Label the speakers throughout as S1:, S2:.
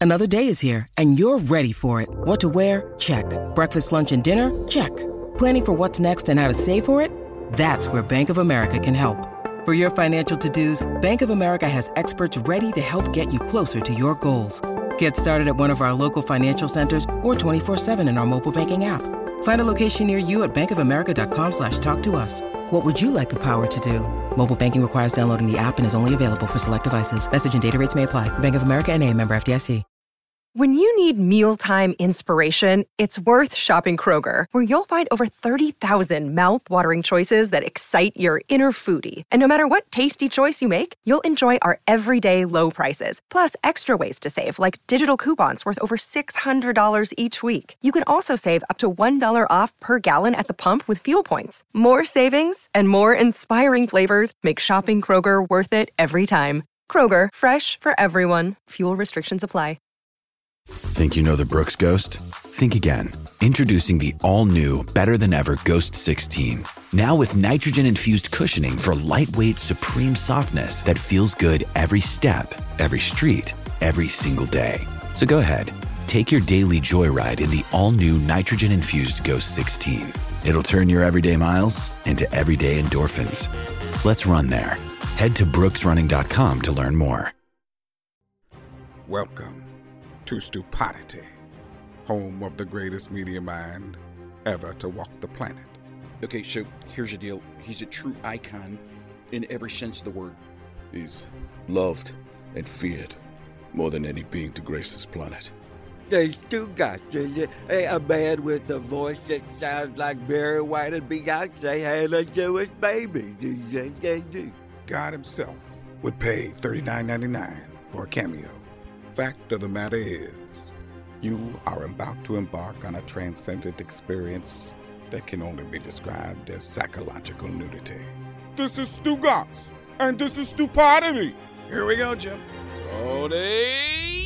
S1: Another day is here, and you're ready for it. What to wear? Check. Breakfast, lunch, and dinner? Check. Planning for what's next and how to save for it? That's where Bank of America can help. For your financial to-dos, Bank of America has experts ready to help get you closer to your goals. Get started at one of our local financial centers or 24/7 in our mobile banking app. Find a location near you at bankofamerica.com/talktous. What would you like the power to do? Mobile banking requires downloading the app and is only available for select devices. Message and data rates may apply. Bank of America N.A., member FDIC.
S2: When you need mealtime inspiration, it's worth shopping Kroger, where you'll find over 30,000 mouth-watering choices that excite your inner foodie. And no matter what tasty choice you make, you'll enjoy our everyday low prices, plus extra ways to save, like digital coupons worth over $600 each week. You can also save up to $1 off per gallon at the pump with fuel points. More savings and more inspiring flavors make shopping Kroger worth it every time. Kroger, fresh for everyone. Fuel restrictions apply.
S3: Think you know the Brooks Ghost? Think again. Introducing the all-new, better-than-ever Ghost 16. Now with nitrogen-infused cushioning for lightweight, supreme softness that feels good every step, every street, every single day. So go ahead, take your daily joyride in the all-new nitrogen-infused Ghost 16. It'll turn your everyday miles into everyday endorphins. Let's run there. Head to brooksrunning.com to learn more.
S4: Welcome to Stupidity, home of the greatest media mind ever to walk the planet.
S5: Okay, so here's the deal. He's a true icon in every sense of the word.
S6: He's loved and feared more than any being to grace this planet.
S7: There's two guys, a man with a voice that sounds like Barry White and Beyonce had a Jewish baby.
S4: God himself would pay $39.99 for a cameo. Fact of the matter is, you are about to embark on a transcendent experience that can only be described as psychological nudity. This is Stu Goss, and this is Stupidity.
S5: Here we go, Jim. Tony.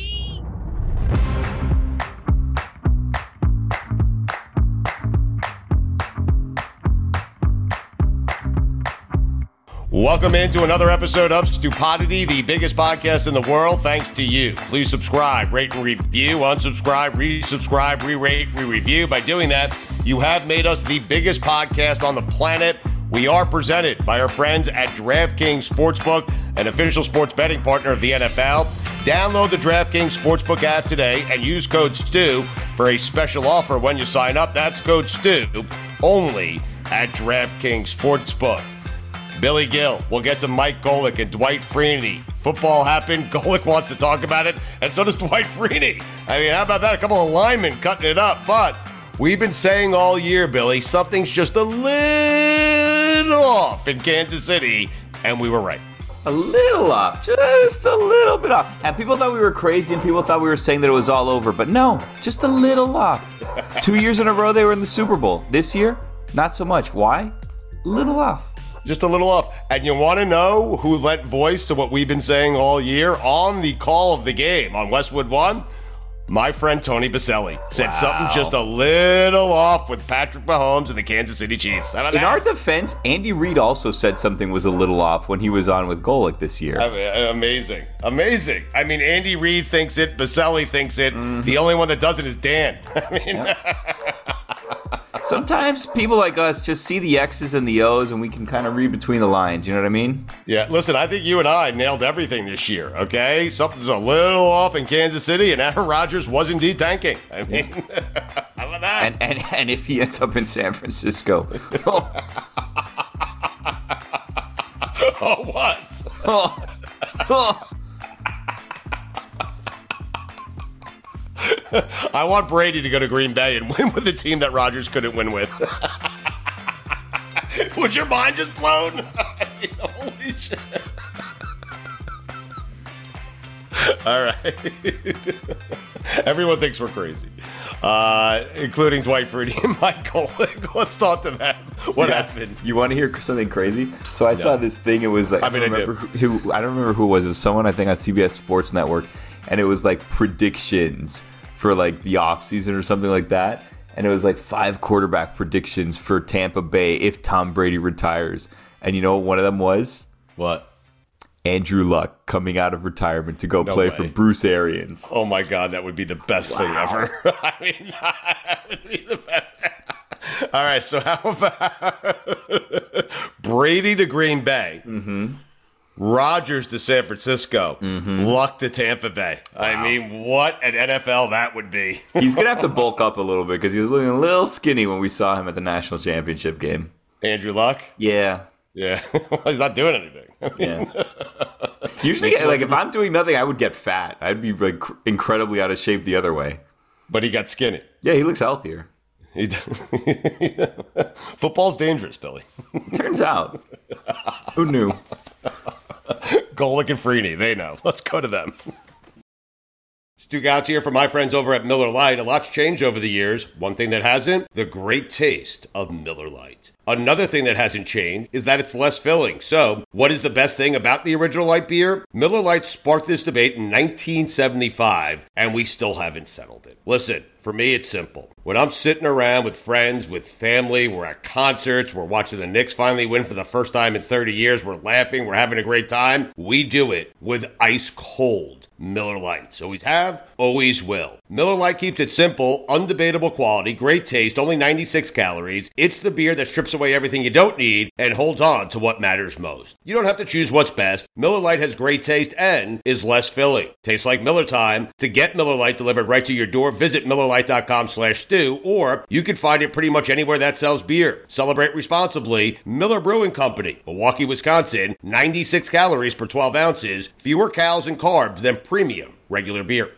S8: Welcome into another episode of Stupidity, the biggest podcast in the world, thanks to you. Please subscribe, rate and review, unsubscribe, resubscribe, re-rate, re-review. By doing that, you have made us the biggest podcast on the planet. We are presented by our friends at DraftKings Sportsbook, an official sports betting partner of the NFL. Download the DraftKings Sportsbook app today and use code STU for a special offer when you sign up. That's code STU, only at DraftKings Sportsbook. Billy Gill. We'll get to Mike Golic and Dwight Freeney. Football happened. Golic wants to talk about it, and so does Dwight Freeney. I mean, how about that? A couple of linemen cutting it up. But we've been saying all year, Billy, something's just a little off in Kansas City, and we were right.
S9: A little off, just a little bit off. And people thought we were crazy, and people thought we were saying that it was all over. But no, just a little off. 2 years in a row, they were in the Super Bowl. This year, not so much. Why? A little off.
S8: Just a little off. And you want to know who lent voice to what we've been saying all year on the call of the game on Westwood One? My friend Tony Baselli said something just a little off with Patrick Mahomes and the Kansas City Chiefs. How about that?
S9: In our defense, Andy Reid also said something was a little off when he was on with Golic this year.
S8: I mean, amazing. Amazing. I mean, Andy Reid thinks it. Baselli thinks it. The only one that doesn't is Dan. I mean...
S9: Sometimes people like us just see the X's and the O's and we can kind of read between the lines. You know what I mean?
S8: Yeah, listen, I think you and I nailed everything this year, okay? Something's a little off in Kansas City, and Aaron Rodgers was indeed tanking. I mean, how about that?
S9: And if he ends up in San Francisco.
S8: Oh, what? I want Brady to go to Green Bay and win with a team that Rodgers couldn't win with. Was your mind just blown? Holy shit. All right. Everyone thinks we're crazy, including Dwight Freeney and Mike Golic. Let's talk to that. What happened?
S9: You want to hear something crazy? So I saw this thing. It was like, I don't remember who it was. It was someone, I think, on CBS Sports Network. And it was like predictions for like the offseason or something like that. And it was like 5 quarterback predictions for Tampa Bay if Tom Brady retires. And you know what one of them was?
S8: What?
S9: Andrew Luck coming out of retirement to go play for Bruce Arians.
S8: Oh my God, that would be the best thing ever. I mean, that would be the best. All right, so how about Brady to Green Bay, Rodgers to San Francisco, Luck to Tampa Bay? Wow. I mean, what an NFL that would be.
S9: He's going to have to bulk up a little bit because he was looking a little skinny when we saw him at the national championship game.
S8: Andrew Luck?
S9: Yeah.
S8: Yeah. Well, he's not doing anything.
S9: Yeah. Usually, like, if I'm doing nothing, I would get fat. I'd be, like, incredibly out of shape the other way.
S8: But he got skinny.
S9: Yeah, he looks healthier.
S8: Football's dangerous, Billy.
S9: Turns out. Who knew?
S8: Golick and Freeney, they know. Let's go to them. Stu Gouts here from my friends over at Miller Lite. A lot's changed over the years. One thing that hasn't, the great taste of Miller Lite. Another thing that hasn't changed is that it's less filling. So, what is the best thing about the original light beer? Miller Lite sparked this debate in 1975, and we still haven't settled it. Listen, for me, it's simple. When I'm sitting around with friends, with family, we're at concerts, we're watching the Knicks finally win for the first time in 30 years, we're laughing, we're having a great time, we do it with ice cold Miller Lites. Always have, always will. Miller Lite keeps it simple, undebatable quality, great taste, only 96 calories. It's the beer that strips away everything you don't need and holds on to what matters most. You don't have to choose what's best. Miller Lite has great taste and is less filling. Tastes like Miller time. To get Miller Lite delivered right to your door, visit MillerLite.com/stew, or you can find it pretty much anywhere that sells beer. Celebrate responsibly. Miller Brewing Company, Milwaukee, Wisconsin. 96 calories per 12 ounces. Fewer calories and carbs than premium regular beer.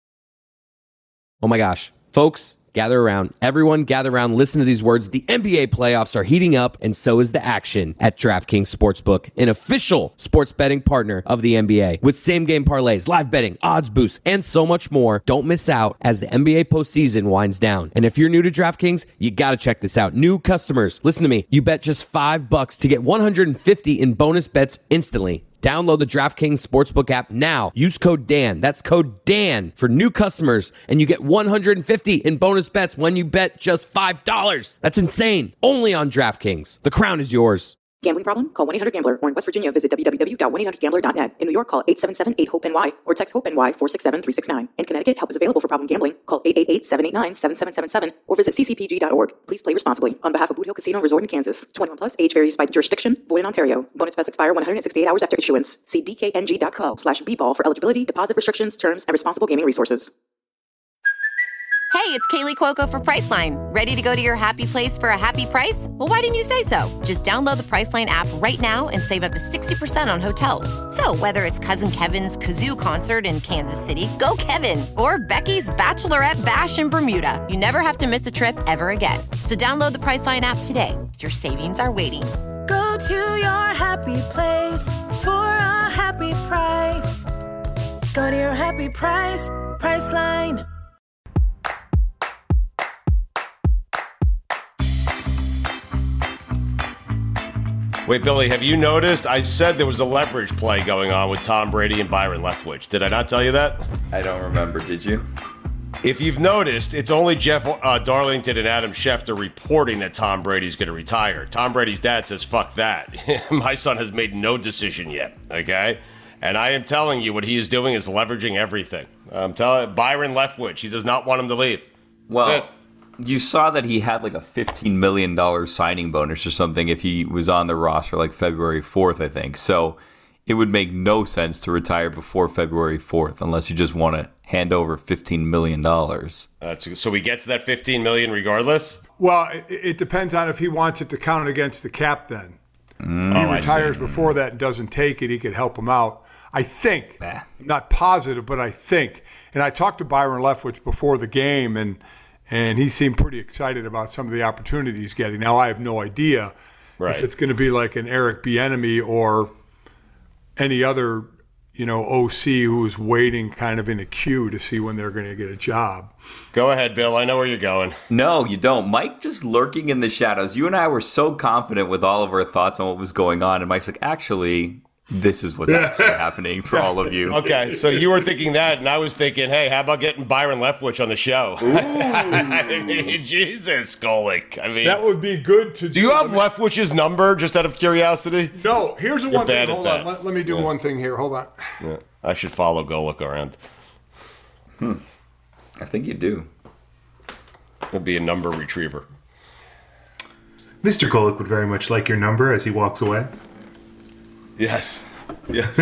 S10: Oh my gosh. Folks, gather around. Everyone gather around. Listen to these words. The NBA playoffs are heating up, and so is the action at DraftKings Sportsbook, an official sports betting partner of the NBA. With same-game parlays, live betting, odds boosts, and so much more, don't miss out as the NBA postseason winds down. And if you're new to DraftKings, you got to check this out. New customers, listen to me. You bet just $5 to get $150 in bonus bets instantly. Download the DraftKings Sportsbook app now. Use code DAN. That's code DAN for new customers, and you get $150 in bonus bets when you bet just $5. That's insane. Only on DraftKings. The crown is yours.
S11: Gambling problem? Call 1-800-GAMBLER, or in West Virginia, visit www.1800gambler.net. In New York, call 877-8-HOPE-NY or text HOPE-NY 467-369. In Connecticut, help is available for problem gambling. Call 888-789-7777 or visit ccpg.org. Please play responsibly. On behalf of Boot Hill Casino Resort in Kansas. 21 plus, age varies by jurisdiction. Void in Ontario. Bonus bets expire 168 hours after issuance. See dkng.co/bball for eligibility, deposit restrictions, terms, and responsible gaming resources.
S12: Hey, it's Kaylee Cuoco for Priceline. Ready to go to your happy place for a happy price? Well, why didn't you say so? Just download the Priceline app right now and save up to 60% on hotels. So whether it's Cousin Kevin's Kazoo Concert in Kansas City, go Kevin, or Becky's Bachelorette Bash in Bermuda, you never have to miss a trip ever again. So download the Priceline app today. Your savings are waiting.
S13: Go to your happy place for a happy price. Go to your happy price, Priceline.
S8: Wait, Billy, have you noticed? I said there was a leverage play going on with Tom Brady and Byron Leftwich. Did I not tell you that?
S9: I don't remember. Did you?
S8: If you've noticed, it's only Jeff Darlington and Adam Schefter reporting that Tom Brady's going to retire. Tom Brady's dad says, fuck that. My son has made no decision yet, okay? And I am telling you, what he is doing is leveraging everything. I'm telling Byron Leftwich, he does not want him to leave.
S9: Well, you saw that he had like a $15 million signing bonus or something if he was on the roster like February 4th, I think. So it would make no sense to retire before February 4th unless you just want to hand over $15 million.
S8: So he gets that $15 million regardless?
S14: Well, it depends on if he wants it to count against the cap then. If he retires before that and doesn't take it, he could help him out. I think. I'm not positive, but I think. And I talked to Byron Leftwich before the game, and he seemed pretty excited about some of the opportunities he's getting. Now, I have no idea if it's going to be like an Eric Bieniemy or any other, OC who's waiting kind of in a queue to see when they're going to get a job.
S8: Go ahead, Bill. I know where you're going.
S9: No, you don't. Mike just lurking in the shadows. You and I were so confident with all of our thoughts on what was going on, and Mike's like, actually, this is what's actually happening for all of you.
S8: Okay, so you were thinking that, and I was thinking, hey, how about getting Byron Leftwich on the show? Jesus, Golic. I mean,
S14: that would be good to do.
S8: Do you have Leftwich's number, just out of curiosity?
S14: No. Here's the one thing. Hold on. Let me do one thing here. Hold on.
S8: Yeah. I should follow Golic around.
S9: I think you do.
S8: He'll be a number retriever.
S15: Mr. Golic would very much like your number as he walks away.
S8: Yes.
S14: Here's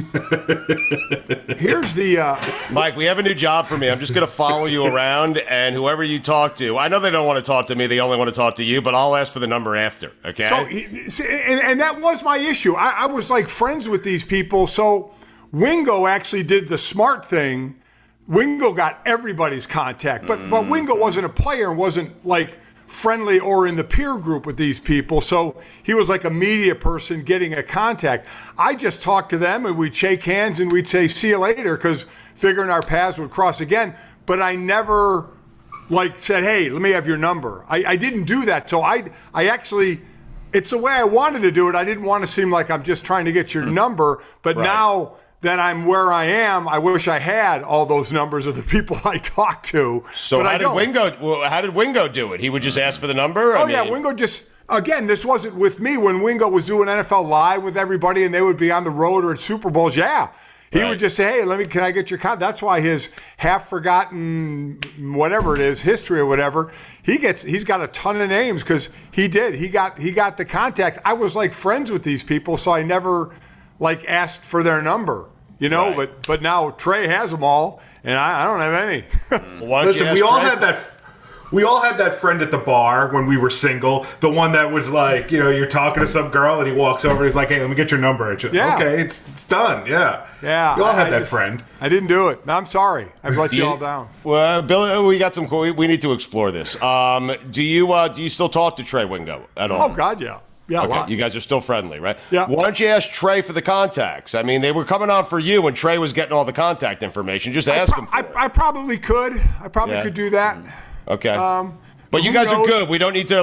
S14: the...
S8: Mike, we have a new job for me. I'm just going to follow you around, and whoever you talk to, I know they don't want to talk to me. They only want to talk to you, but I'll ask for the number after, okay?
S14: So, and that was my issue. I was like friends with these people, so Wingo actually did the smart thing. Wingo got everybody's contact, but Wingo wasn't a player and wasn't like friendly or in the peer group with these people. So he was like a media person getting a contact. I just talked to them and we'd shake hands and we'd say, see you later, because figuring our paths would cross again. But I never like said, hey, let me have your number. I didn't do that. So I actually, it's the way I wanted to do it. I didn't want to seem like I'm just trying to get your number. But now that I'm where I am, I wish I had all those numbers of the people I talked to.
S8: So how did Wingo do it? He would just ask for the number?
S14: Wingo just, again, this wasn't with me. When Wingo was doing NFL Live with everybody and they would be on the road or at Super Bowls, he would just say, hey, can I get your contact? That's why his half-forgotten, whatever it is, history or whatever, he's got a ton of names because he got the contacts. I was like friends with these people, so I never like asked for their number, but now Trey has them all and I don't have any.
S15: Listen, we all had that friend at the bar when we were single, the one that was like, you're talking to some girl and he walks over and he's like, hey, let me get your number. Okay, it's done. Yeah. You all had that friend.
S14: I didn't do it. I'm sorry. I've let you all down.
S8: Well, Billy, we got we need to explore this. Do you still talk to Trey Wingo at all?
S14: Oh God, yeah. Yeah,
S8: okay, you guys are still friendly, right?
S14: Yeah.
S8: Why don't you ask Trey for the contacts? I mean, they were coming on for you when Trey was getting all the contact information. Just ask him for it.
S14: I probably could. I probably could do that.
S8: Okay. But you guys are good. We don't need to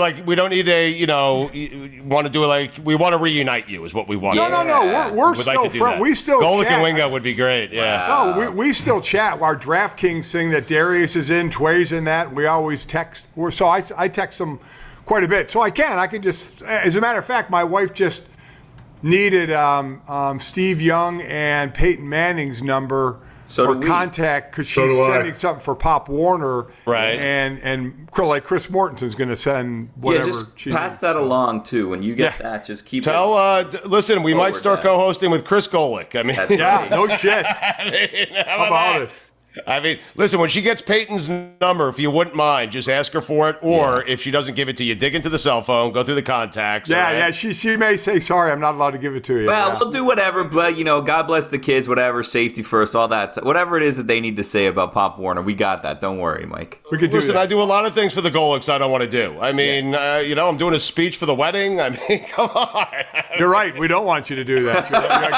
S8: want to do it we want to reunite you is what we want.
S14: No. We're still friends. We still
S8: Golic
S14: chat.
S8: and Wingo would be great. Yeah.
S14: No, we still chat. Our DraftKings thing that Darius is in, Tway's in that. We always text. So I text them quite a bit. So I can just, as a matter of fact, my wife just needed Steve Young and Peyton Manning's number or contact because she's sending something for Pop Warner.
S8: Right.
S14: And like Chris Mortensen's going to send whatever.
S9: Yeah, just pass that along too. When you get that, just keep
S8: listen, we might start co-hosting with Chris Golic. I mean,
S14: no shit. How about it?
S8: I mean, listen, when she gets Peyton's number, if you wouldn't mind, just ask her for it. Or if she doesn't give it to you, dig into the cell phone, go through the contacts.
S14: Yeah, she may say, sorry, I'm not allowed to give it to you.
S9: Well, we'll do whatever, but, God bless the kids, whatever, safety first, all that. Whatever it is that they need to say about Pop Warner, we got that. Don't worry, Mike.
S14: We could do
S8: Listen, I do a lot of things for the Golics I don't want to do. I mean, I'm doing a speech for the wedding. I mean, come on.
S14: You're right. We don't want you to do that.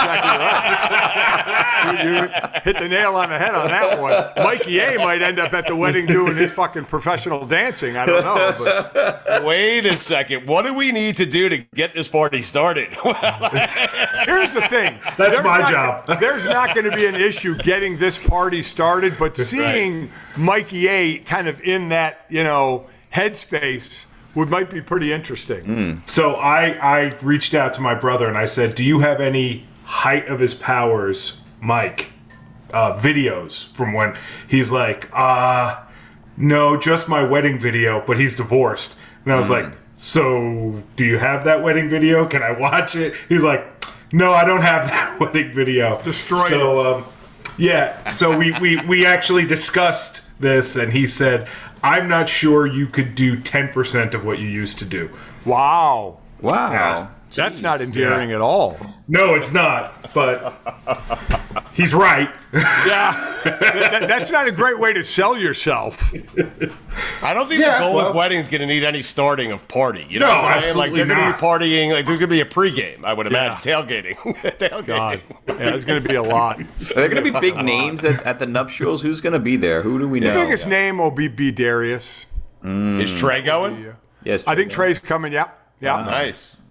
S14: You're exactly right. You hit the nail on the head on that one. Mikey A might end up at the wedding doing his fucking professional dancing. I don't know.
S8: But. Wait a second. What do we need to do to get this party started?
S14: Here's the thing.
S15: That's my job.
S14: There's not going to be an issue getting this party started, but seeing Mikey A kind of in that, headspace might be pretty interesting.
S15: So I reached out to my brother and I said, do you have any height of his powers, Mike? Videos from when he's like, no, just my wedding video, but he's divorced. And I was like, so do you have that wedding video? Can I watch it? He's like, no, I don't have that wedding video.
S14: Destroyed it.
S15: So we actually discussed this and he said, I'm not sure you could do 10% of what you used to do.
S14: Wow.
S15: Yeah.
S14: That's not endearing at all.
S15: No, it's not, but he's right.
S14: That's not a great way to sell yourself.
S8: I don't think the Golic wedding's going to need any starting of party. You know what I'm saying? Like, they're going to be partying. Like, there's going to be a pregame, I would imagine. Tailgating.
S14: God. Yeah, there's going to be a lot.
S9: Are there going to be big names at the nuptials? Who's going to be there? Who do we know?
S14: The biggest name will be Darius.
S8: Is Trey going?
S9: Yes.
S14: I think Trey's coming, yeah.
S8: Nice.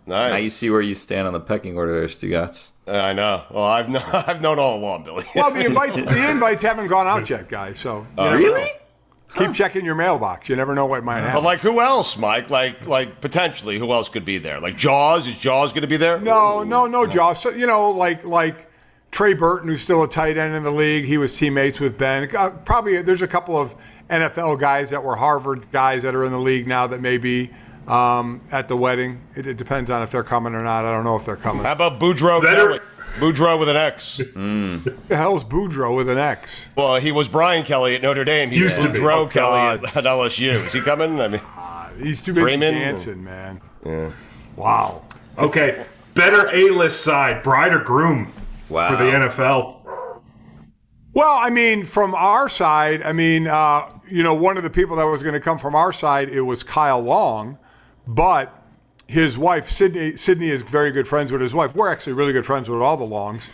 S8: Nice.
S9: Now you see where you stand on the pecking order there, Stugotz.
S8: I know. Well, I've known all along, Billy.
S14: Well, the invites haven't gone out yet, guys. So
S9: really?
S14: Keep checking your mailbox. You never know what might happen.
S8: But like, who else, Mike? Like potentially, who else could be there? Like Jaws? Is Jaws going to be there?
S14: No, Jaws. So, like Trey Burton, who's still a tight end in the league. He was teammates with Ben. Probably there's a couple of NFL guys that were Harvard guys that are in the league now that may be at the wedding. It depends on if they're coming or not. I don't know if they're coming.
S8: How about Boudreaux Kelly? Boudreaux with an X.
S14: The hell's Boudreaux with an X?
S8: Well, he was Brian Kelly at Notre Dame. He used Boudreaux Kelly at LSU. Is he coming? I mean,
S14: he's too busy dancing, man.
S8: Yeah.
S14: Wow.
S15: Okay, better A-list side, bride or groom for the NFL.
S14: Well, I mean, from our side, one of the people that was going to come from our side, it was Kyle Long, but his wife, Sydney is very good friends with his wife. We're actually really good friends with all the Longs.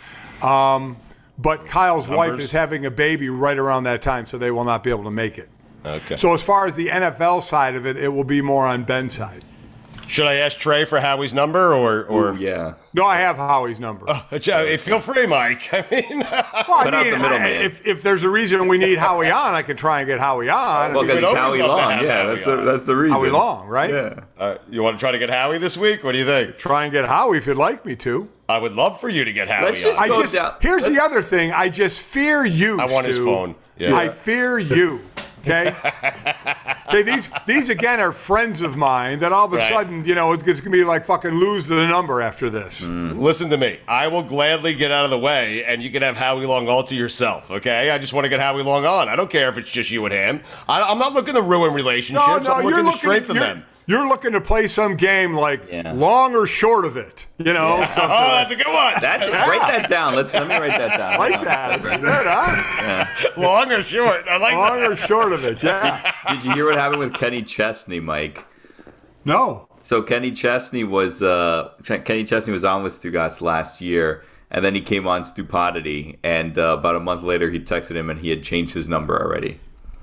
S14: But Kyle's wife is having a baby right around that time, so they will not be able to make it.
S8: Okay.
S14: So as far as the NFL side of it, it will be more on Ben's side.
S8: Should I ask Trey for Howie's number or?
S9: Ooh, yeah.
S14: No, I have Howie's number.
S8: Feel free, Mike. I mean,
S9: out the middleman.
S14: If there's a reason we need Howie on, I can try and get Howie on.
S9: Well, because he's Howie Long. Yeah, that's the reason.
S14: Howie Long, right?
S9: Yeah.
S8: You want to try to get Howie this week? What do you think?
S14: Try and get Howie if you'd like me to.
S8: I would love for you to get Howie.
S14: Here's the other thing. I just fear you,
S8: I want
S14: Stu.
S8: his phone. Yeah.
S14: I fear you. Okay. Okay. These again are friends of mine that all of a sudden, it's gonna be like fucking lose the number after this.
S8: Listen to me. I will gladly get out of the way, and you can have Howie Long all to yourself. Okay. I just want to get Howie Long on. I don't care if it's just you and him. I'm not looking to ruin relationships. I'm looking to strengthen them.
S14: You're looking to play some game like long or short of it, something.
S8: Oh, that's a good one.
S9: Write that down. Let me write that down.
S14: I like that. It's good, huh?
S9: Yeah.
S8: Long or short. I like
S14: long
S8: that.
S14: or short of it, yeah.
S9: Did you hear what happened with Kenny Chesney, Mike?
S14: No.
S9: So Kenny Chesney was on with Stugotz last year, and then he came on Stupidity, and about a month later he texted him and he had changed his number already.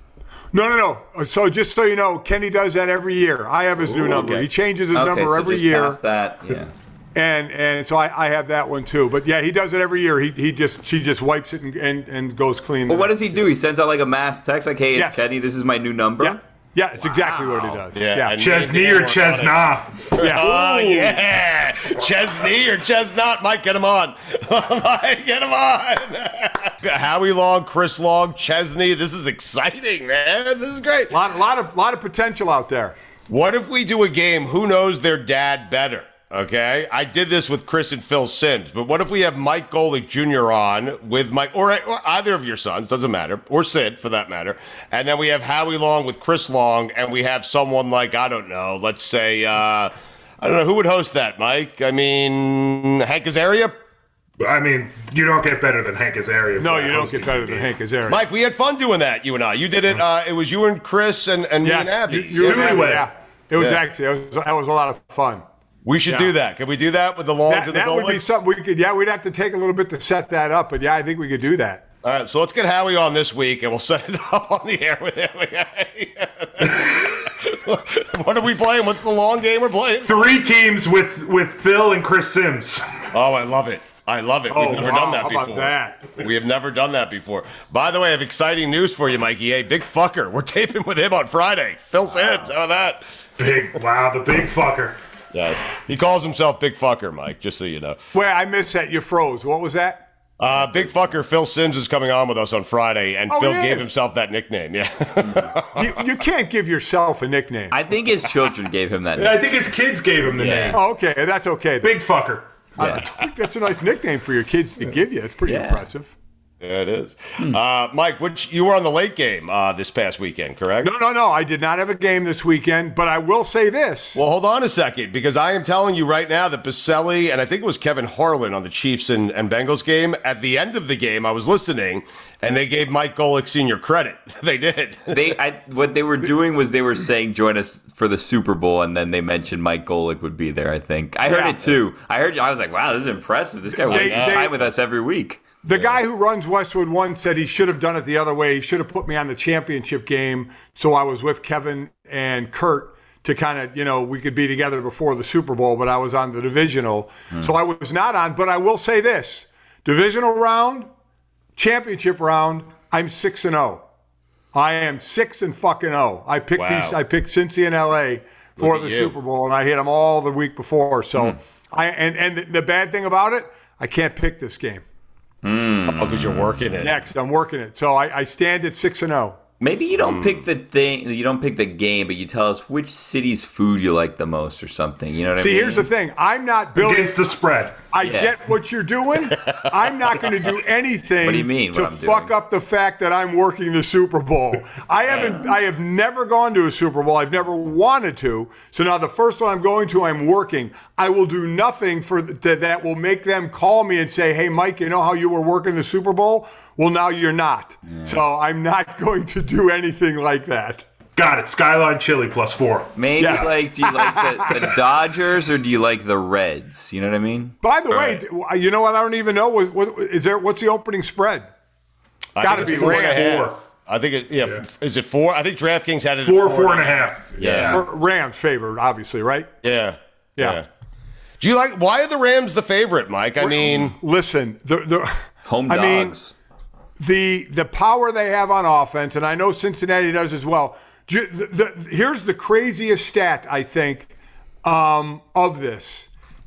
S14: No. So just so you know, Kenny does that every year. I have his new number. Okay. He changes his number every year.
S9: Past that, yeah.
S14: And so I have that one too. But yeah, he does it every year. She just wipes it and goes clean.
S9: Well, what does he do? He sends out like a mass text like, "Hey, it's Kenny. This is my new number."
S14: Yeah, it's exactly what he does.
S8: Yeah.
S15: Chesney or Chesna?
S14: Yeah.
S8: Oh, yeah. Chesney or Chesnut. Mike, get him on. Mike, get him on. Howie Long, Chris Long, Chesney. This is exciting, man. This is great.
S14: Lot of potential out there.
S8: What if we do a game, who knows their dad better? Okay, I did this with Chris and Phil Simms, but what if we have Mike Golick Jr. on with Mike, or either of your sons, doesn't matter, or Sid for that matter, and then we have Howie Long with Chris Long, and we have someone like, I don't know, let's say, I don't know, who would host that, Mike? I mean, Hank Azaria?
S15: I mean, you don't get better than Hank Azaria.
S14: No, you don't get better than Hank Azaria.
S8: Mike, we had fun doing that, you and I. You did it, it was you and Chris and me and Abby.
S14: You and Abby, yeah. It was actually, that was a lot of fun.
S8: We should do that. Can we do that with the Longs and the Golicks?
S14: That would be something we could. Yeah, we'd have to take a little bit to set that up, but yeah, I think we could do that.
S8: All right, so let's get Howie on this week, and we'll set it up on the air with him. What are we playing? What's the long game we're playing?
S15: 3 teams with Phil and Chris Simms.
S8: Oh, I love it. We've never done that before.
S14: How about that?
S8: We have never done that before. By the way, I have exciting news for you, Mikey. Hey, big fucker. We're taping with him on Friday. Phil Simms. How about that?
S15: The big fucker.
S8: Yes. He calls himself Big Fucker, Mike, just so you know.
S14: Wait, I missed that. You froze. What was that?
S8: Big Fucker Phil Simms is coming on with us on Friday, and Phil gave himself that nickname. Yeah.
S14: You can't give yourself a nickname.
S9: I think his children gave him that nickname.
S15: I think his kids gave him the name.
S14: Oh, okay. That's okay.
S15: Big Fucker.
S14: That's a nice nickname for your kids to give you. It's pretty impressive.
S8: Yeah, it is. Mike, you were on the late game this past weekend, correct?
S14: No. I did not have a game this weekend, but I will say this.
S8: Well, hold on a second, because I am telling you right now that Baselli, and I think it was Kevin Harlan on the Chiefs and Bengals game, at the end of the game, I was listening, and they gave Mike Golick Sr. credit. They did.
S9: What they were doing was they were saying, join us for the Super Bowl, and then they mentioned Mike Golick would be there, I think. I heard it too. I was like, wow, this is impressive. This guy wastes time with us every week.
S14: The guy who runs Westwood One said he should have done it the other way. He should have put me on the championship game so I was with Kevin and Kurt to kind of, we could be together before the Super Bowl, but I was on the divisional. So I was not on, but I will say this. Divisional round, championship round, I'm 6-0. I am 6-0. I picked I picked Cincy and LA for the Super Bowl, and I hit them all the week before. So and the bad thing about it, I can't pick this game.
S8: Because you're working it.
S14: Next, I'm working it. So I stand at 6-0.
S9: Maybe you don't pick the thing. You don't pick the game, but you tell us which city's food you like the most, or something. You know what I mean?
S14: See, here's the thing. I'm not building
S15: against the spread.
S14: I get what you're doing. I'm not going to do anything
S9: what do you mean,
S14: to fuck up the fact that I'm working the Super Bowl. I have never gone to a Super Bowl. I've never wanted to. So now the first one I'm going to, I'm working. I will do nothing that will make them call me and say, hey, Mike, you know how you were working the Super Bowl? Well, now you're not. Yeah. So I'm not going to do anything like that.
S15: Got it. Skyline Chili +4.
S9: Maybe do you like the Dodgers or do you like the Reds? You know what I mean?
S14: By the way, you know what? I don't even know. What's the opening spread? Got to be Rams.
S8: I think Is it 4? I think DraftKings had it at
S15: 4.5.
S8: Yeah.
S14: Rams favored, obviously, right?
S8: Yeah. Do you like? Why are the Rams the favorite, Mike? I mean,
S14: listen, the
S9: home dogs.
S14: The power they have on offense, and I know Cincinnati does as well. Here's the craziest stat, I think, of this,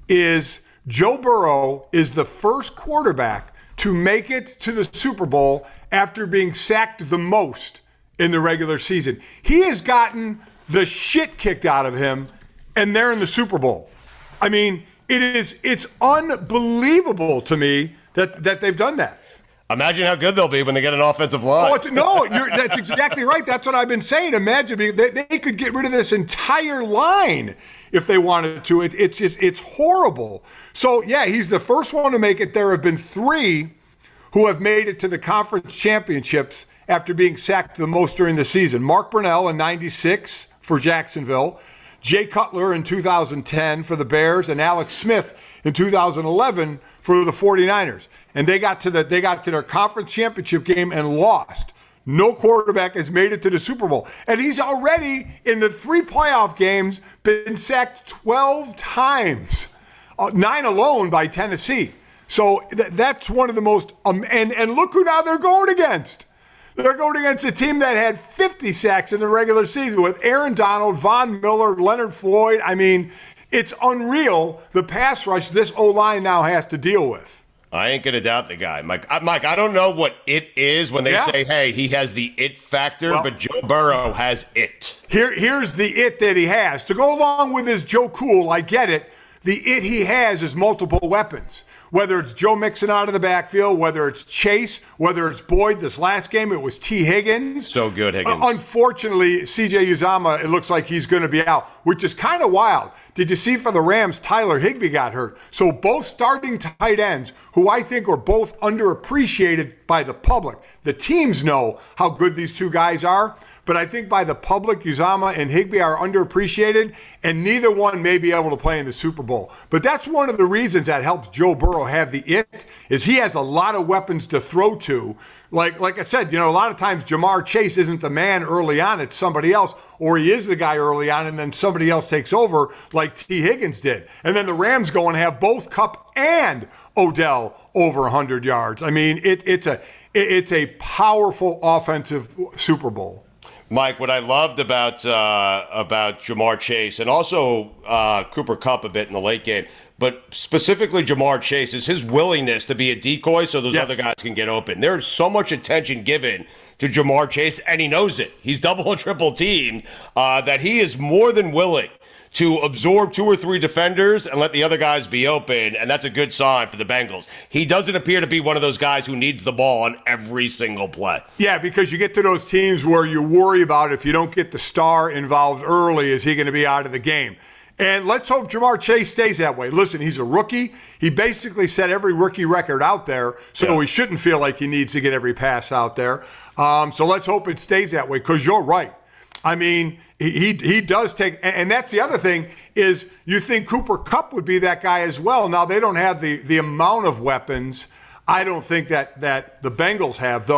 S14: is Joe Burrow is the first quarterback to make it to the Super Bowl after being sacked the most in the regular season. He has gotten the shit kicked out of him, and they're in the Super Bowl. I mean, it's unbelievable to me that they've done that.
S8: Imagine how good they'll be when they get an offensive line.
S14: That's exactly right. That's what I've been saying. Imagine they could get rid of this entire line if they wanted to. It's horrible. So, yeah, he's the first one to make it. There have been 3 who have made it to the conference championships after being sacked the most during the season. Mark Brunell in 96 for Jacksonville, Jay Cutler in 2010 for the Bears, and Alex Smith in 2011 for the 49ers. And they got to their conference championship game and lost. No quarterback has made it to the Super Bowl. And he's already, in the 3 playoff games, been sacked 12 times, 9 alone by Tennessee. So that's one of the most and look who now they're going against. They're going against a team that had 50 sacks in the regular season with Aaron Donald, Von Miller, Leonard Floyd. I mean, it's unreal, the pass rush this O-line now has to deal with.
S8: I ain't going to doubt the guy. Mike, I don't know what it is when they say, hey, he has the it factor, but Joe Burrow has it.
S14: Here's the it that he has. To go along with his Joe Cool, I get it. The it he has is multiple weapons. Whether it's Joe Mixon out of the backfield, whether it's Chase, whether it's Boyd. This last game, it was T. Higgins.
S8: So good, Higgins.
S14: Unfortunately, C.J. Uzomah, it looks like he's going to be out, which is kind of wild. Did you see for the Rams, Tyler Higbee got hurt? So both starting tight ends, who I think are both underappreciated by the public. The teams know how good these 2 guys are. But I think by the public, Uzomah and Higbee are underappreciated, and neither one may be able to play in the Super Bowl. But that's one of the reasons that helps Joe Burrow have the it, is he has a lot of weapons to throw to. Like I said, a lot of times Jamar Chase isn't the man early on, it's somebody else, or he is the guy early on and then somebody else takes over like T. Higgins did. And then the Rams go and have both Kupp and Odell over 100 yards. I mean, it's a powerful offensive Super Bowl.
S8: Mike, what I loved about Jamar Chase and also Cooper Kupp a bit in the late game, but specifically Jamar Chase, is his willingness to be a decoy so those other guys can get open. There's so much attention given to Jamar Chase, and he knows it. He's double and triple teamed, that he is more than willing to absorb 2 or 3 defenders and let the other guys be open, and that's a good sign for the Bengals. He doesn't appear to be one of those guys who needs the ball on every single play.
S14: Yeah, because you get to those teams where you worry about if you don't get the star involved early, is he going to be out of the game? And let's hope Jamar Chase stays that way. Listen, he's a rookie. He basically set every rookie record out there, so he shouldn't feel like he needs to get every pass out there. So let's hope it stays that way, because you're right. I mean, he does take, and that's the other thing, is you think Cooper Kupp would be that guy as well. Now, they don't have the amount of weapons, I don't think, that the Bengals have, though.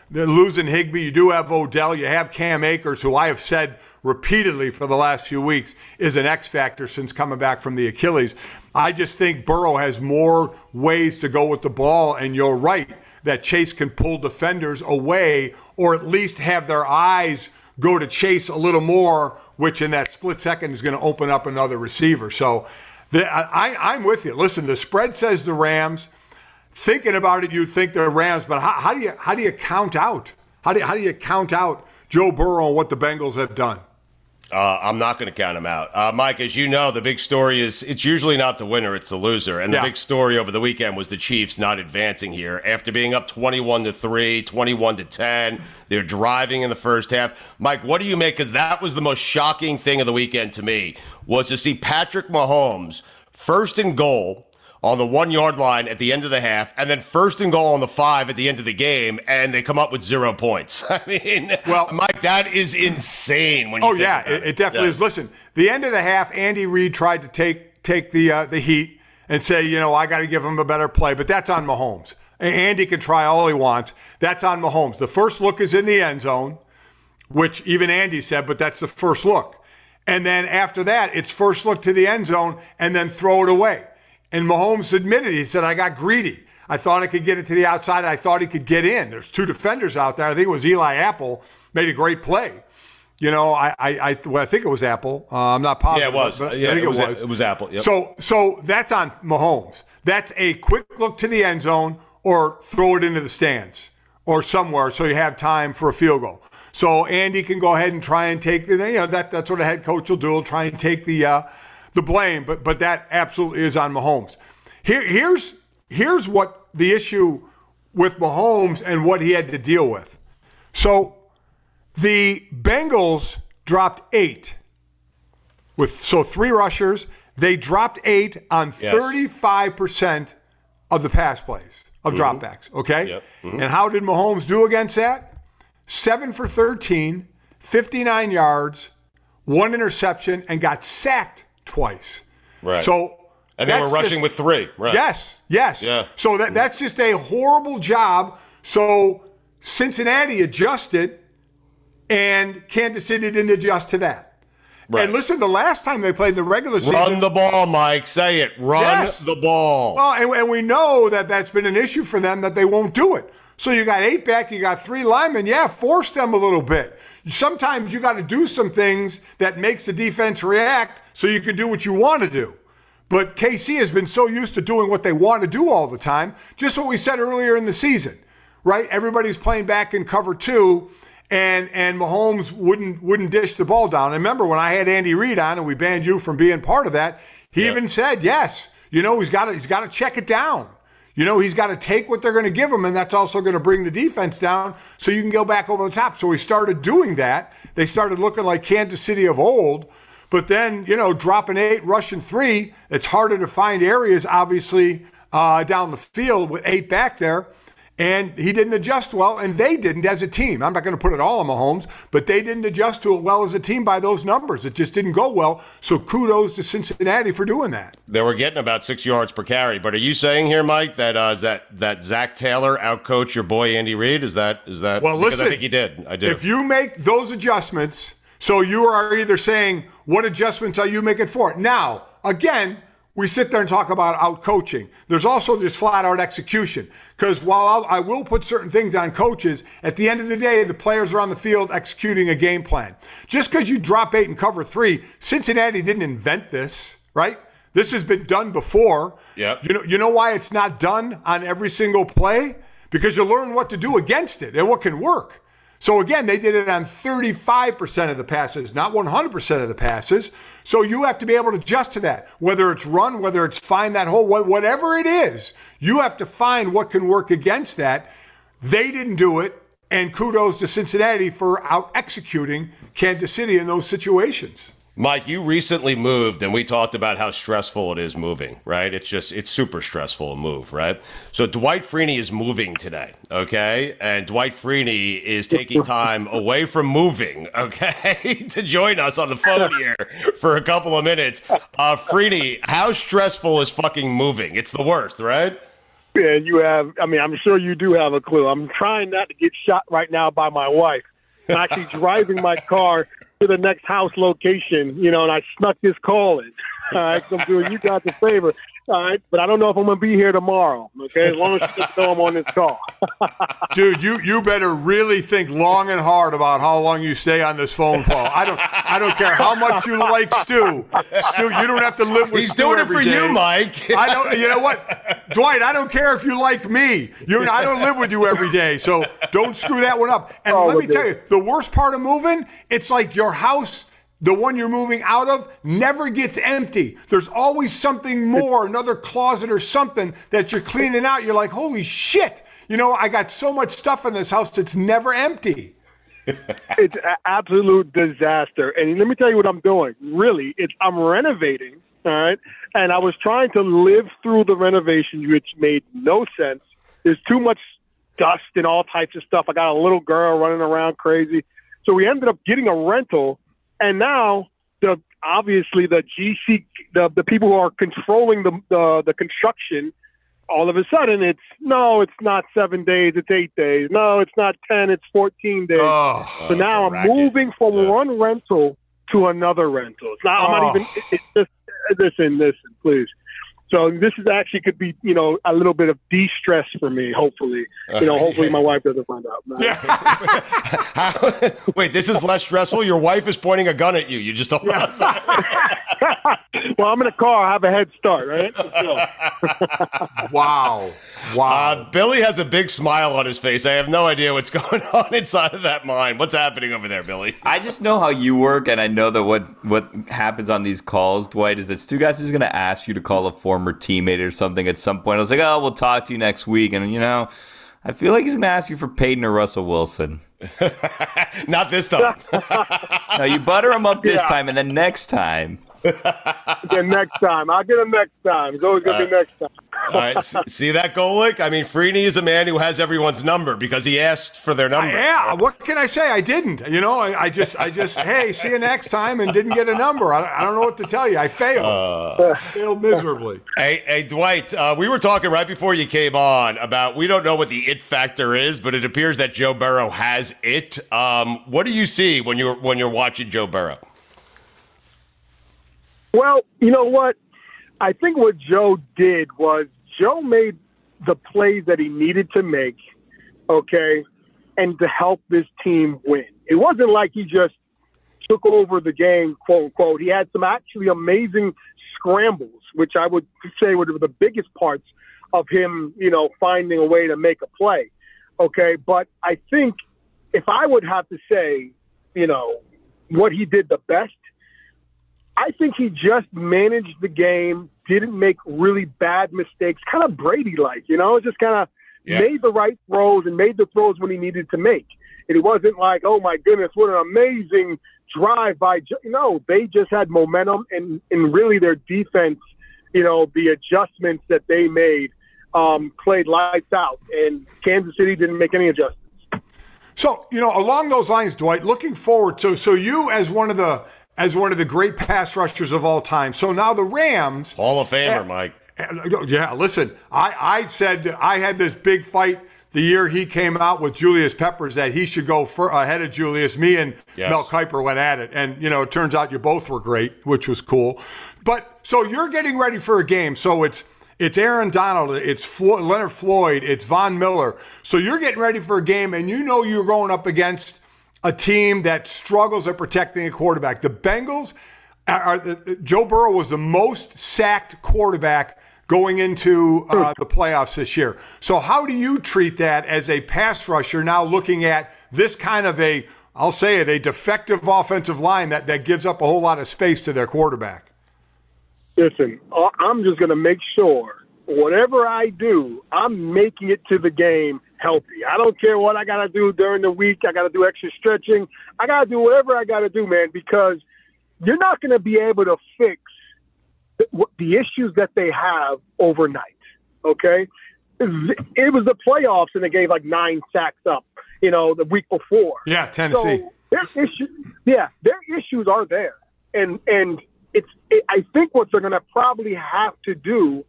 S14: they're losing Higbee. You do have Odell. You have Cam Akers, who I have said repeatedly for the last few weeks is an X factor since coming back from the Achilles. I just think Burrow has more ways to go with the ball, and you're right that Chase can pull defenders away or at least have their eyes go to Chase a little more, which in that split second is going to open up another receiver. So I'm with you. Listen, the spread says the Rams. Thinking about it, you think they're Rams, but how do you count out? How do you count out Joe Burrow and what the Bengals have done?
S8: I'm not going to count him out. Mike, as you know, the big story is it's usually not the winner, it's the loser. And the big story over the weekend was the Chiefs not advancing here. After being up 21-3, 21-10, they're driving in the first half. Mike, what do you make? Because that was the most shocking thing of the weekend to me, was to see Patrick Mahomes first and goal on the 1 yard line at the end of the half, and then first and goal on the 5 at the end of the game, and they come up with 0 points. I mean, well, Mike, that is insane. When you think about
S14: it definitely is. Listen, the end of the half, Andy Reid tried to take the heat and say, I got to give him a better play, but that's on Mahomes. Andy can try all he wants. That's on Mahomes. The first look is in the end zone, which even Andy said, but that's the first look. And then after that, it's first look to the end zone and then throw it away. And Mahomes admitted, he said, I got greedy. I thought I could get it to the outside. I thought he could get in. There's 2 defenders out there. I think it was Eli Apple made a great play. I think it was Apple. I'm not positive.
S8: Yeah, it was.
S14: I think it was.
S8: It was Apple. Yep.
S14: So that's on Mahomes. That's a quick look to the end zone or throw it into the stands or somewhere so you have time for a field goal. So Andy can go ahead and try and take that's what a head coach will do. He'll try and take the blame, but that absolutely is on Mahomes. Here's what the issue with Mahomes and what he had to deal with. So the Bengals dropped 8 with 3 rushers. They dropped 8 on 35% of the pass plays of dropbacks. Okay, yep. And how did Mahomes do against that? 7 for 13, 59 yards, 1 interception, and got sacked twice.
S8: Right. And they were rushing with 3. Right.
S14: Yes. Yeah. So that's just a horrible job. So Cincinnati adjusted, and Kansas City didn't adjust to that. Right. And listen, the last time they played in the regular season.
S8: Run the ball, Mike. Say it. Run the ball.
S14: Well, and we know that that's been an issue for them, that they won't do it. So you got 8 back, you got 3 linemen. Yeah, force them a little bit. Sometimes you got to do some things that makes the defense react so you can do what you want to do. But KC has been so used to doing what they want to do all the time. Just what we said earlier in the season, right? Everybody's playing back in cover 2, and Mahomes wouldn't dish the ball down. And remember, when I had Andy Reid on and we banned you from being part of that, he even said, yes, he's got to check it down. He's got to take what they're going to give him, and that's also going to bring the defense down so you can go back over the top. So he started doing that. They started looking like Kansas City of old. But then, dropping 8, rushing 3, it's harder to find areas, obviously, down the field with 8 back there. And he didn't adjust well, and they didn't as a team. I'm not going to put it all on Mahomes, but they didn't adjust to it well as a team by those numbers. It just didn't go well. So kudos to Cincinnati for doing that.
S8: They were getting about 6 yards per carry. But are you saying here, Mike, that Zach Taylor outcoached your boy Andy Reid? Is that? Well, listen, I think he did. I do.
S14: If you make those adjustments, so you are either saying, what adjustments are you making for it? Now, again, we sit there and talk about out coaching. There's also just flat out execution. Because while I will put certain things on coaches, at the end of the day, the players are on the field executing a game plan. Just because you drop 8 and cover 3, Cincinnati didn't invent this, right? This has been done before.
S8: Yep.
S14: You know why it's not done on every single play? Because you learn what to do against it and what can work. So again, they did it on 35% of the passes, not 100% of the passes. So you have to be able to adjust to that. Whether it's run, whether it's find that hole, whatever it is, you have to find what can work against that. They didn't do it, and kudos to Cincinnati for out-executing Kansas City in those situations.
S8: Mike, you recently moved, and we talked about how stressful it is moving, right? It's super stressful to move, right? So Dwight Freeney is moving today, okay? And Dwight Freeney is taking time away from moving, okay, to join us on the phone here for a couple of minutes. Freeney, how stressful is fucking moving? It's the worst, right?
S16: And you have, I mean, I'm sure you do have a clue. I'm trying not to get shot right now by my wife. I'm actually driving my car to the next house location, you know, and I snuck this call in. All right, so I'm doing you guys a favor. All right, but I don't know if I'm going to be here tomorrow, okay, as long as you just know I'm on this call.
S14: Dude, you better really think long and hard about how long you stay on this phone call. I don't care how much you like Stu. Stu, you don't have to live with
S8: He's
S14: Stu
S8: doing it
S14: every
S8: for
S14: day.
S8: you, Mike.
S14: I don't. You know what, Dwight? I don't care if you like me. I don't live with you every day, so don't screw that one up. And let me tell you, the worst part of moving, it's like your house. The one you're moving out of never gets empty. There's always something more, another closet or something that you're cleaning out. You're like, holy shit. You know, I got so much stuff in this house that's never empty.
S16: It's an absolute disaster. And let me tell you what I'm doing. Really, I'm renovating, all right? And I was trying to live through the renovation, which made no sense. There's too much dust and all types of stuff. I got a little girl running around crazy. So we ended up getting a rental. And now, obviously, the GC, the people who are controlling the construction, all of a sudden it's not 7 days, it's 8 days. No, it's not 10, it's 14 days. So now I'm moving from one rental to another rental. It's not. I'm not even. It's just listen, please. So this is actually could be, you know, a little bit of de-stress for me, hopefully. You know, hopefully my wife doesn't find out.
S8: Wait, this is less stressful? Your wife is pointing a gun at you. You just told us.
S16: Well, I'm in a car. I have a head start, right?
S14: Wow.
S8: Billy has a big smile on his face. I have no idea what's going on inside of that mind. What's happening over there, Billy?
S9: I just know how you work, and I know that what happens on these calls, Dwight, is that Stu Guys is going to ask you to call a former teammate or something at some point. I was like, oh, we'll talk to you next week. And, you know, I feel like he's going to ask you for Peyton or Russell Wilson.
S8: Not this time.
S9: No, you butter him up this time, and then next time.
S16: Then next time. I'll get him next time. It's always going to be next time.
S8: All right. See that, Golick? I mean, Freeney is a man who has everyone's number because he asked for their number.
S14: Yeah. What can I say? I didn't. You know, I just, hey, see you next time, and didn't get a number. I don't know what to tell you. I failed. Failed miserably.
S8: Hey, Dwight, we were talking right before you came on about we don't know what the it factor is, but it appears that Joe Burrow has it. What do you see when you're watching Joe Burrow?
S16: Well, you know what? I think what Joe did was Joe made the plays that he needed to make, okay, and to help this team win. It wasn't like he just took over the game, quote unquote. He had some actually amazing scrambles, which I would say were the biggest parts of him, you know, finding a way to make a play, okay? But I think if I would have to say, you know, what he did the best, I think he just managed the game, didn't make really bad mistakes, kind of Brady-like, you know, just kind of made the right throws and made the throws when he needed to make. And it wasn't like, oh, my goodness, what an amazing drive by – no, they just had momentum and really their defense, you know, the adjustments that they made played lights out. And Kansas City didn't make any adjustments.
S14: So, you know, along those lines, Dwight, looking forward – so you as one of the great pass rushers of all time. So now the Rams.
S8: Hall of Famer, Mike.
S14: Yeah, listen, I said I had this big fight the year he came out with Julius Peppers that he should go ahead of Julius. Me and Mel Kiper went at it. And, you know, it turns out you both were great, which was cool. But so you're getting ready for a game. So it's Aaron Donald, it's Leonard Floyd, it's Von Miller. So you're getting ready for a game, and you know you're going up against a team that struggles at protecting a quarterback. The Bengals, Joe Burrow was the most sacked quarterback going into the playoffs this year. So how do you treat that as a pass rusher now looking at this kind of a defective offensive line that gives up a whole lot of space to their quarterback?
S16: Listen, I'm just going to make sure whatever I do, I'm making it to the game healthy. I don't care what I got to do during the week. I got to do extra stretching. I got to do whatever I got to do, man, because you're not going to be able to fix the issues that they have overnight, okay? It was the playoffs, and they gave like 9 sacks up, you know, the week before.
S14: Yeah, Tennessee.
S16: So their issues are there. And I think what they're going to probably have to do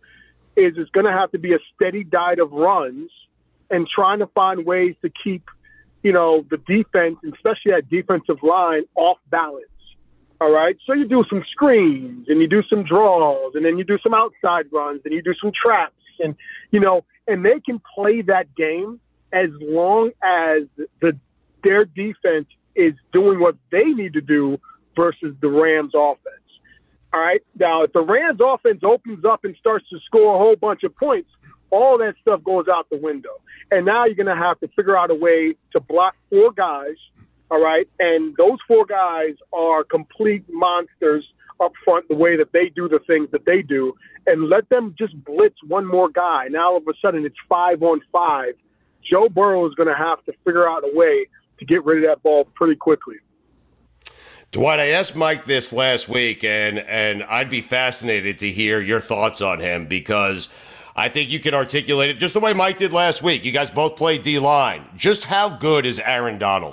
S16: is it's going to have to be a steady diet of runs and trying to find ways to keep, the defense, especially that defensive line, off balance. All right? So you do some screens and you do some draws and then you do some outside runs and you do some traps and, and they can play that game as long as their defense is doing what they need to do versus the Rams offense. All right. Now, if the Rams offense opens up and starts to score a whole bunch of points, all that stuff goes out the window. And now you're going to have to figure out a way to block 4 guys. All right. And those 4 guys are complete monsters up front, the way that they do the things that they do, and let them just blitz one more guy. Now, all of a sudden, it's 5-on-5. Joe Burrow is going to have to figure out a way to get rid of that ball pretty quickly.
S8: Dwight, I asked Mike this last week, and I'd be fascinated to hear your thoughts on him because I think you can articulate it just the way Mike did last week. You guys both played D-line. Just how good is Aaron Donald?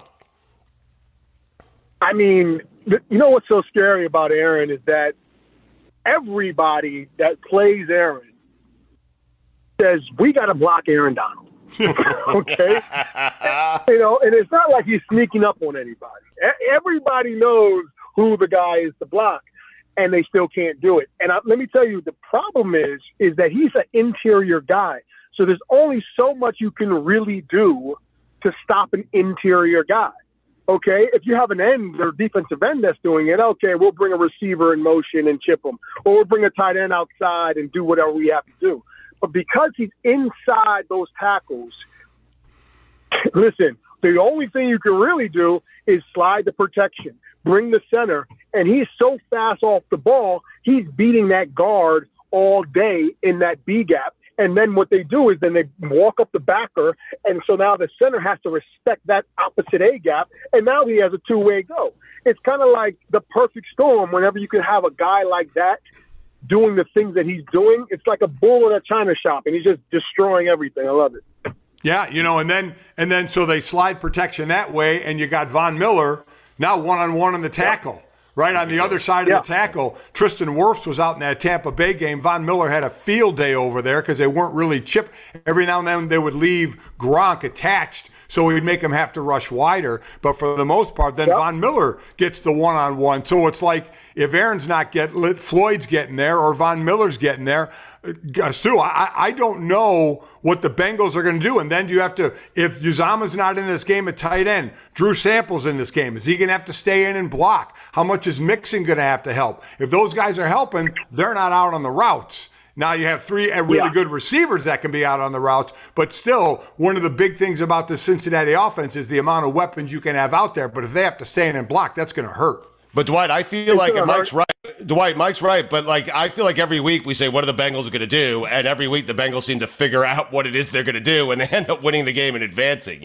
S16: I mean, what's so scary about Aaron is that everybody that plays Aaron says, we got to block Aaron Donald. Okay? And it's not like he's sneaking up on anybody. Everybody knows who the guy is to block, and they still can't do it. And let me tell you, the problem is that he's an interior guy. So there's only so much you can really do to stop an interior guy. Okay, if you have an end or defensive end that's doing it, okay, we'll bring a receiver in motion and chip him. Or we'll bring a tight end outside and do whatever we have to do. But because he's inside those tackles, listen, the only thing you can really do is slide the protection, bring the center, and he's so fast off the ball, he's beating that guard all day in that B gap. And then what they do is then they walk up the backer, and so now the center has to respect that opposite A gap, and now he has a two-way go. It's kind of like the perfect storm whenever you can have a guy like that doing the things that he's doing. It's like a bull in a china shop, and he's just destroying everything. I love it.
S14: Yeah, and then so they slide protection that way, and you got Von Miller now one-on-one on the tackle. Yeah. Right on the other side of the tackle, Tristan Wirfs was out in that Tampa Bay game. Von Miller had a field day over there because they weren't really chipped. Every now and then they would leave Gronk attached, so he would make him have to rush wider. But for the most part, then Von Miller gets the one-on-one. So it's like if Aaron's not getting, Floyd's getting there or Von Miller's getting there. Stu, I don't know what the Bengals are going to do. And then do you have to, if Uzama's not in this game at tight end, Drew Sample's in this game, is he going to have to stay in and block? How much is Mixon going to have to help? If those guys are helping, they're not out on the routes. Now you have 3 really good receivers that can be out on the routes, but still, one of the big things about the Cincinnati offense is the amount of weapons you can have out there. But if they have to stay in and block, that's going to hurt.
S8: But Dwight, I feel like Mike's right. Dwight, Mike's right, but I feel like every week we say, what are the Bengals going to do? And every week the Bengals seem to figure out what it is they're going to do, and they end up winning the game and advancing,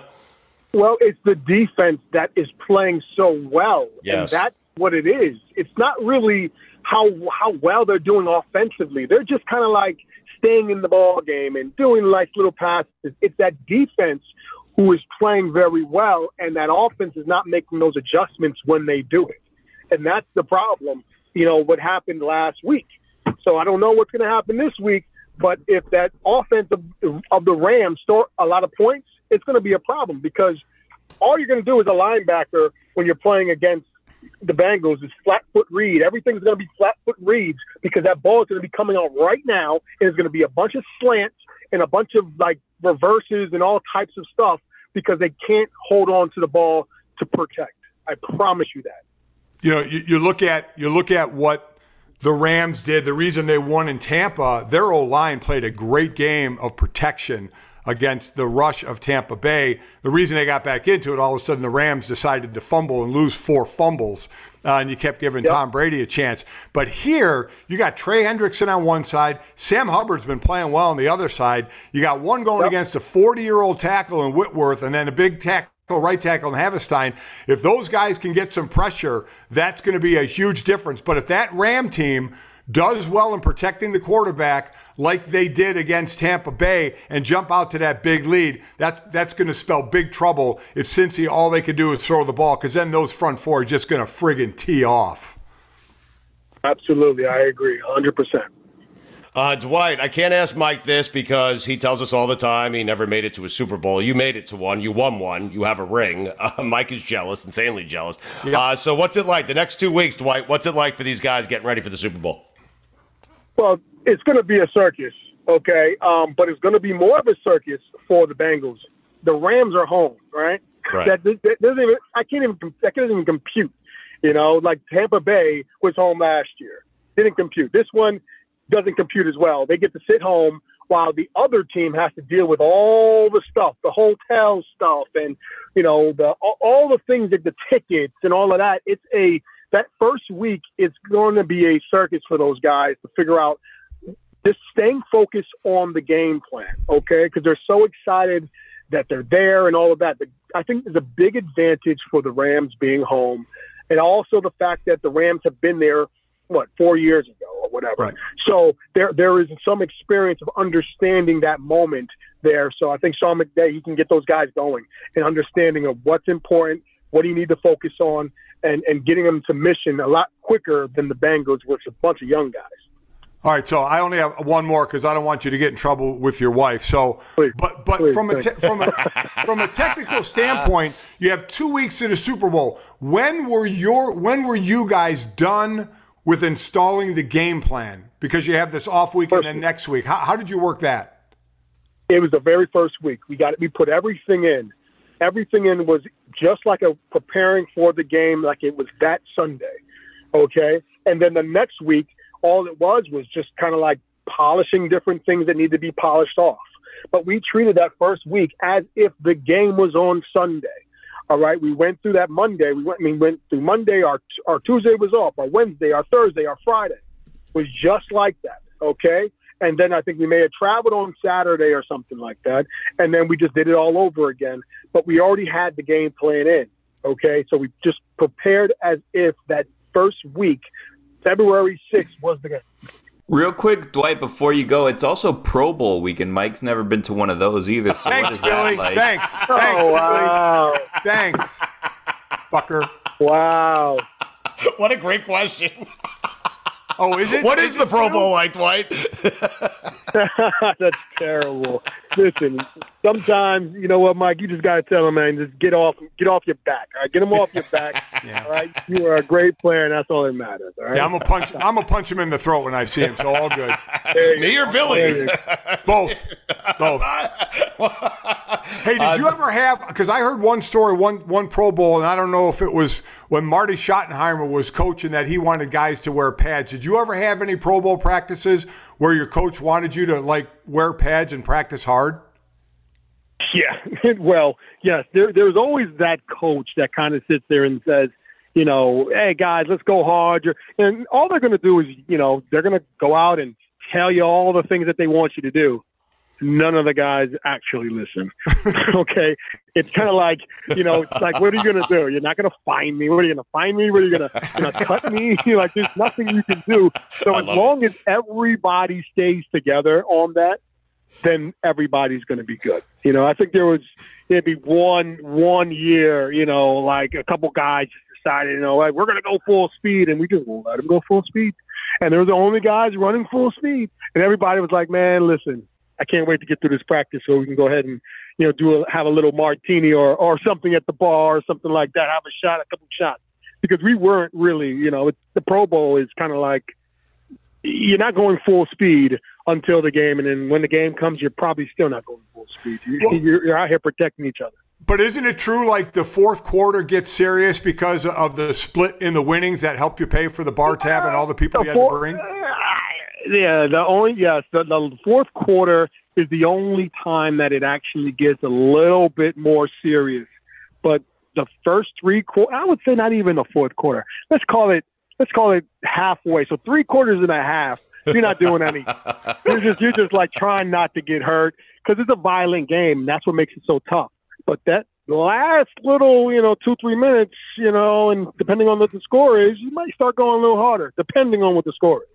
S16: Well, it's the defense that is playing so well, and that's what it is. It's not really how well they're doing offensively. They're just kind of like staying in the ball game and doing nice little passes. It's that defense who is playing very well, and that offense is not making those adjustments when they do it. And that's the problem, what happened last week. So I don't know what's going to happen this week, but if that offense of the Rams score a lot of points, it's going to be a problem because all you're going to do as a linebacker when you're playing against the Bengals is flat foot read. Everything's going to be flat foot reads because that ball is going to be coming out right now, and it's going to be a bunch of slants and a bunch of reverses and all types of stuff because they can't hold on to the ball to protect. I promise you that.
S14: You look at what the Rams did. The reason they won in Tampa, their O-line played a great game of protection against the rush of Tampa Bay. The reason they got back into it, all of a sudden the Rams decided to fumble and lose 4 fumbles, and you kept giving Tom Brady a chance. But here, you got Trey Hendrickson on one side. Sam Hubbard's been playing well on the other side. You got one going against a 40-year-old tackle in Whitworth and then a big right tackle in Havestein. If those guys can get some pressure, that's going to be a huge difference. But if that Ram team does well in protecting the quarterback like they did against Tampa Bay and jump out to that big lead, that's going to spell big trouble if Cincy all they can do is throw the ball, because then those front 4 are just going to friggin' tee off.
S16: Absolutely. I agree 100%.
S8: Dwight, I can't ask Mike this because he tells us all the time he never made it to a Super Bowl. You made it to one. You won one. You have a ring. Mike is jealous, insanely jealous. Yep. So what's it like the next 2 weeks, Dwight? What's it like for these guys getting ready for the Super Bowl?
S16: Well, it's going to be a circus, okay? But it's going to be more of a circus for the Bengals. The Rams are home, right?
S8: Right.
S16: I can't even compute. You know, like Tampa Bay was home last year. Didn't compute. This one doesn't compute as well. They get to sit home while the other team has to deal with all the stuff, the hotel stuff, and you know all the things, like the tickets and all of that. That first week, it's going to be a circus for those guys to figure out just staying focused on the game plan, okay? Because they're so excited that they're there and all of that. I think there's a big advantage for the Rams being home, and also the fact that the Rams have been there 4 years ago or whatever. Right. So there is some experience of understanding that moment there. So I think Sean McVay, he can get those guys going and understanding of what's important, what do you need to focus on, and getting them to mission a lot quicker than the Bengals, with a bunch of young guys.
S14: All right, so I only have one more because I don't want you to get in trouble with your wife. So, please, from a technical standpoint, you have 2 weeks to the Super Bowl. When were you guys done with installing the game plan? Because you have this off week and then next week. How did you work that?
S16: It was the very first week. We put everything in. Everything in was just like preparing for the game, like it was that Sunday. Okay, and then the next week, all it was just kind of like polishing different things that need to be polished off. But we treated that first week as if the game was on Sunday. All right, we went through that Monday. We went through Monday. Our Tuesday was off. Our Wednesday, our Thursday, our Friday was just like that. Okay, and then I think we may have traveled on Saturday or something like that, and then we just did it all over again. But we already had the game plan in. Okay, so we just prepared as if that first week, February 6th, was the game.
S9: Real quick, Dwight, before you go, it's also Pro Bowl week, and Mike's never been to one of those either. So
S14: thanks, Billy.
S9: Like?
S14: Thanks,
S16: wow.
S14: Billy. Thanks, fucker.
S16: Wow.
S8: What a great question.
S14: Oh, is it?
S8: What is the Pro Bowl like, Dwight?
S16: That's terrible. Listen, sometimes, you know what, Mike, you just got to tell them, man, just get off your back. All right, get them off your back. Yeah. All right, you are a great player, and that's all that matters. All right?
S14: Yeah, I'm gonna punch him in the throat when I see him. So all good.
S8: Me or Billy?
S14: Both. Hey, did you ever have? Because I heard one story, one Pro Bowl, and I don't know if it was when Marty Schottenheimer was coaching that he wanted guys to wear pads. Did you ever have any Pro Bowl practices where your coach wanted you to wear pads and practice hard?
S16: Yeah, well, yes. There's always that coach that kind of sits there and says, you know, hey guys, let's go hard. And all they're going to do is, you know, they're going to go out and tell you all the things that they want you to do. None of the guys actually listen. Okay. It's kind of like, you know, it's like, what are you going to do? You're not going to find me. What are you going to find me? What are you going to cut me? Like, there's nothing you can do. So as long as everybody stays together on that, then everybody's going to be good. You know, I think there'd be one year, you know, like a couple guys just decided, you know, like, we're going to go full speed, and we just won't let them go full speed. And they were the only guys running full speed. And everybody was like, man, listen, I can't wait to get through this practice so we can go ahead and, you know, have a little martini or something at the bar or something like that, have a couple shots. Because we weren't really, you know, the Pro Bowl is kind of like, you're not going full speed until the game, and then when the game comes, you're probably still not going full speed. You're out here protecting each other.
S14: But isn't it true, like, the fourth quarter gets serious because of the split in the winnings that help you pay for the bar tab and all the people you had to bring?
S16: Yeah, the fourth quarter is the only time that it actually gets a little bit more serious. But the first three quarters, I would say not even the fourth quarter. Let's call it halfway. So 3 quarters and a half. You're not doing anything. You're just like trying not to get hurt because it's a violent game. And that's what makes it so tough. But that last little, 2-3 minutes, and depending on what the score is, you might start going a little harder, depending on what the score is.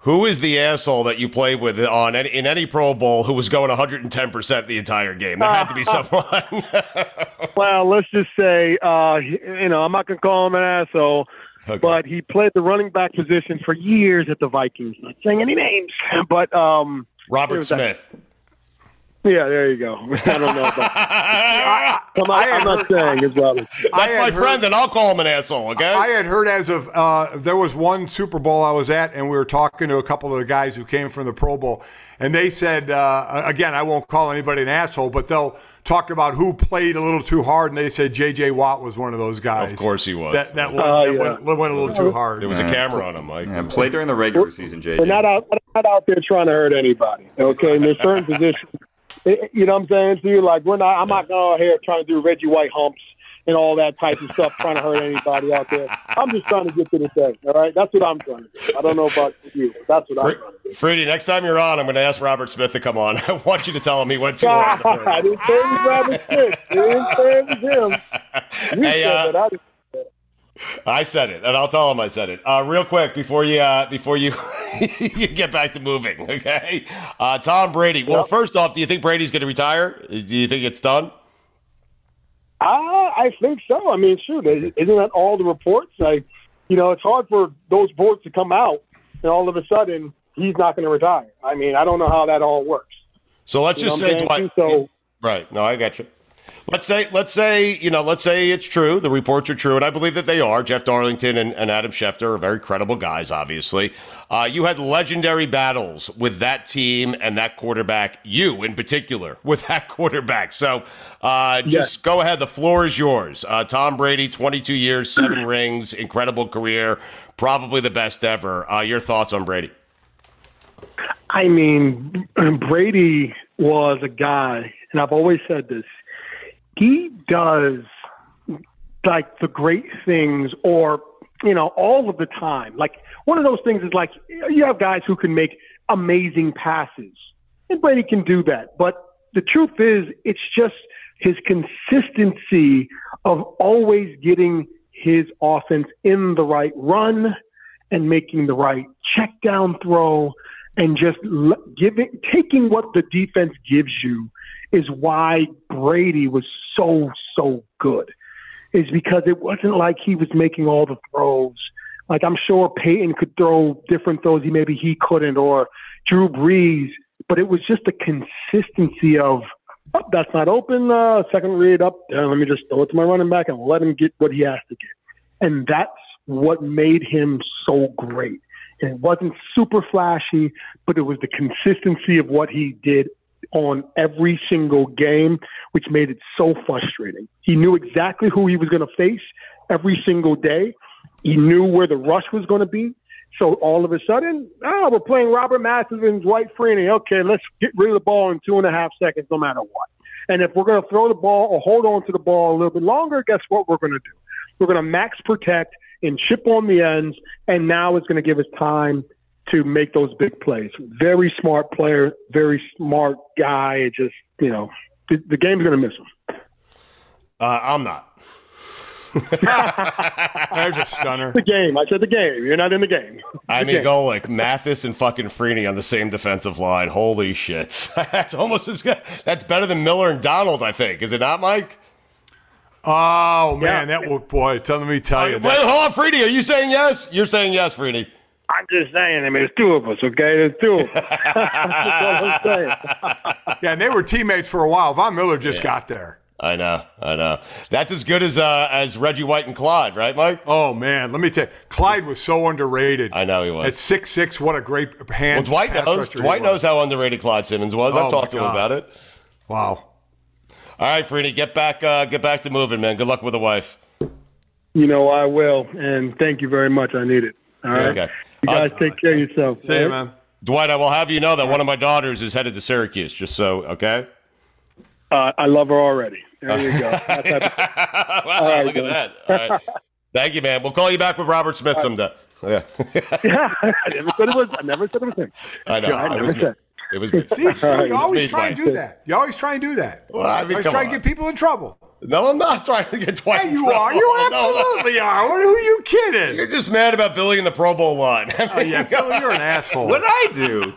S8: Who is the asshole that you played with in any Pro Bowl who was going 110% the entire game? There had to be someone.
S16: Well, let's just say, I'm not going to call him an asshole, but he played the running back position for years at the Vikings. Not saying any names, but
S8: Robert Smith.
S16: Yeah, there you go. I don't know about I'm not saying as well.
S8: That's my friend, and I'll call him an asshole, okay?
S14: I had heard as of there was one Super Bowl I was at, and we were talking to a couple of the guys who came from the Pro Bowl, and they said, again, I won't call anybody an asshole, but they'll talk about who played a little too hard, and they said J.J. Watt was one of those guys.
S8: Of course he was.
S14: That went a little too hard.
S8: There was a camera on him, Mike.
S9: Yeah, play during the regular season, J.J.
S16: We're not out there trying to hurt anybody, okay? In there's certain positions. You know what I'm saying to you? Like, I'm not going out here trying to do Reggie White humps and all that type of stuff, trying to hurt anybody out there. I'm just trying to get to the thing, all right? That's what I'm trying to do. I don't know about you, but that's what I'm trying to do.
S8: Freddie, next time you're on, I'm going to ask Robert Smith to come on. I want you to tell him he went too hard.
S16: I didn't say it was Robert Smith. I didn't say it was him. You said that. I didn't.
S8: I said it, and I'll tell him I said it. Real quick, before you you get back to moving, okay? Tom Brady. Well, first off, do you think Brady's going to retire? Do you think it's done?
S16: I think so. I mean, shoot, isn't that all the reports? It's hard for those reports to come out, and all of a sudden he's not going to retire. I mean, I don't know how that all works.
S8: So let's just say, Dwight. Right? No, I got you. Let's say it's true. The reports are true, and I believe that they are. Jeff Darlington and Adam Schefter are very credible guys, obviously. You had legendary battles with that team and that quarterback, you in particular, with that quarterback. So just go ahead. The floor is yours. Tom Brady, 22 years, 7 rings, incredible career, probably the best ever. Your thoughts on Brady?
S16: I mean, Brady was a guy, and I've always said this, he does like the great things all of the time. Like one of those things is like you have guys who can make amazing passes, and Brady can do that. But the truth is it's just his consistency of always getting his offense in the right run and making the right check down throw and just taking what the defense gives you is why Brady was so good, is because it wasn't like he was making all the throws. Like I'm sure Peyton could throw different throws maybe he couldn't, or Drew Brees, but it was just the consistency of, that's not open, second read up, let me just throw it to my running back and let him get what he has to get. And that's what made him so great. And it wasn't super flashy, but it was the consistency of what he did on every single game, which made it so frustrating. He knew exactly who he was going to face every single day. He knew where the rush was going to be. So all of a sudden, we're playing Robert Mathis and Dwight Freeney. Okay, let's get rid of the ball in 2.5 seconds no matter what. And if we're going to throw the ball or hold on to the ball a little bit longer, guess what we're going to do? We're going to max protect and chip on the ends, and now it's going to give us time to make those big plays. Very smart player, very smart guy. It just, the game's going to miss him.
S8: I'm not.
S14: There's a stunner.
S16: The game. I said the game. You're not in the game.
S8: Golick, Mathis and fucking Freeney on the same defensive line. Holy shit. That's almost as good. That's better than Miller and Donald, I think. Is it not, Mike?
S14: Oh, man. That will, boy, let me tell you.
S8: Wait, hold on, Freeney. Are you saying yes? You're saying yes, Freeney.
S16: I'm just saying, there's 2 of us, okay? There's 2 of us. That's all I'm saying.
S14: Yeah, and they were teammates for a while. Von Miller just got there.
S8: I know. That's as good as Reggie White and Clyde, right, Mike?
S14: Oh, man. Let me tell you, Clyde was so underrated.
S8: I know he was.
S14: At 6'6", what a great hand.
S8: Well, Dwight knows how underrated Clyde Simmons was. I've talked to him about it.
S14: Wow.
S8: All right, Freeney, get back to moving, man. Good luck with the wife.
S16: I will, and thank you very much. I need it. All right? Okay. You guys take care of yourself.
S14: See you, man.
S8: Dwight, I will have you know that one of my daughters is headed to Syracuse, just so, okay?
S16: I love her already. There you go.
S8: Wow, right, look at that. All right. Thank you, man. We'll call you back with Robert Smith someday. Yeah.
S16: I never said it was him.
S8: I know. It was me.
S14: See, you always try and do that. You always try and do that.
S8: Well,
S14: always try and get people in trouble.
S8: No, I'm not trying to get twice.
S14: Yeah, you are. You absolutely are. Who are you kidding?
S8: You're just mad about Billy in the Pro Bowl line.
S14: Oh, yeah, Billy, you're an asshole.
S9: What did I do?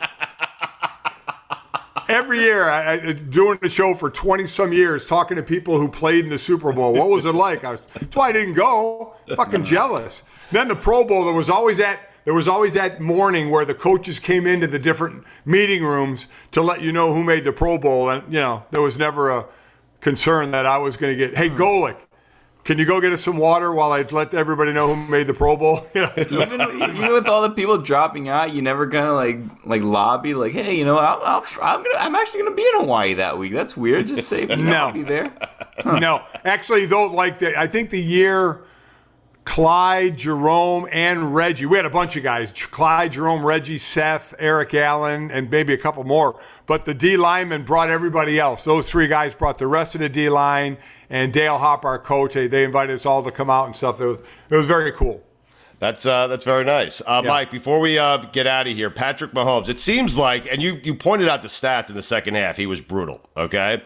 S14: Every year, I doing the show for 20-some years, talking to people who played in the Super Bowl. What was it like? That's why I didn't go. Fucking jealous. Then the Pro Bowl, there was always that morning where the coaches came into the different meeting rooms to let you know who made the Pro Bowl. And, there was never a concern that I was going to get, hey, Golick, can you go get us some water while I let everybody know who made the Pro Bowl?
S9: Even with all the people dropping out, you never gonna like lobby like, hey, I'm actually gonna be in Hawaii that week. That's weird. Just say I'll be there.
S14: Huh. No, actually, though, I think the year Clyde, Jerome, and Reggie, we had a bunch of guys: Clyde, Jerome, Reggie, Seth, Eric Allen, and maybe a couple more. But the D linemen brought everybody else. Those three guys brought the rest of the D line. And Dale Hop, our coach, they invited us all to come out and stuff. It was very cool.
S8: That's very nice. Yeah. Mike, before we get out of here, Patrick Mahomes, it seems like, and you pointed out the stats in the second half, he was brutal, okay?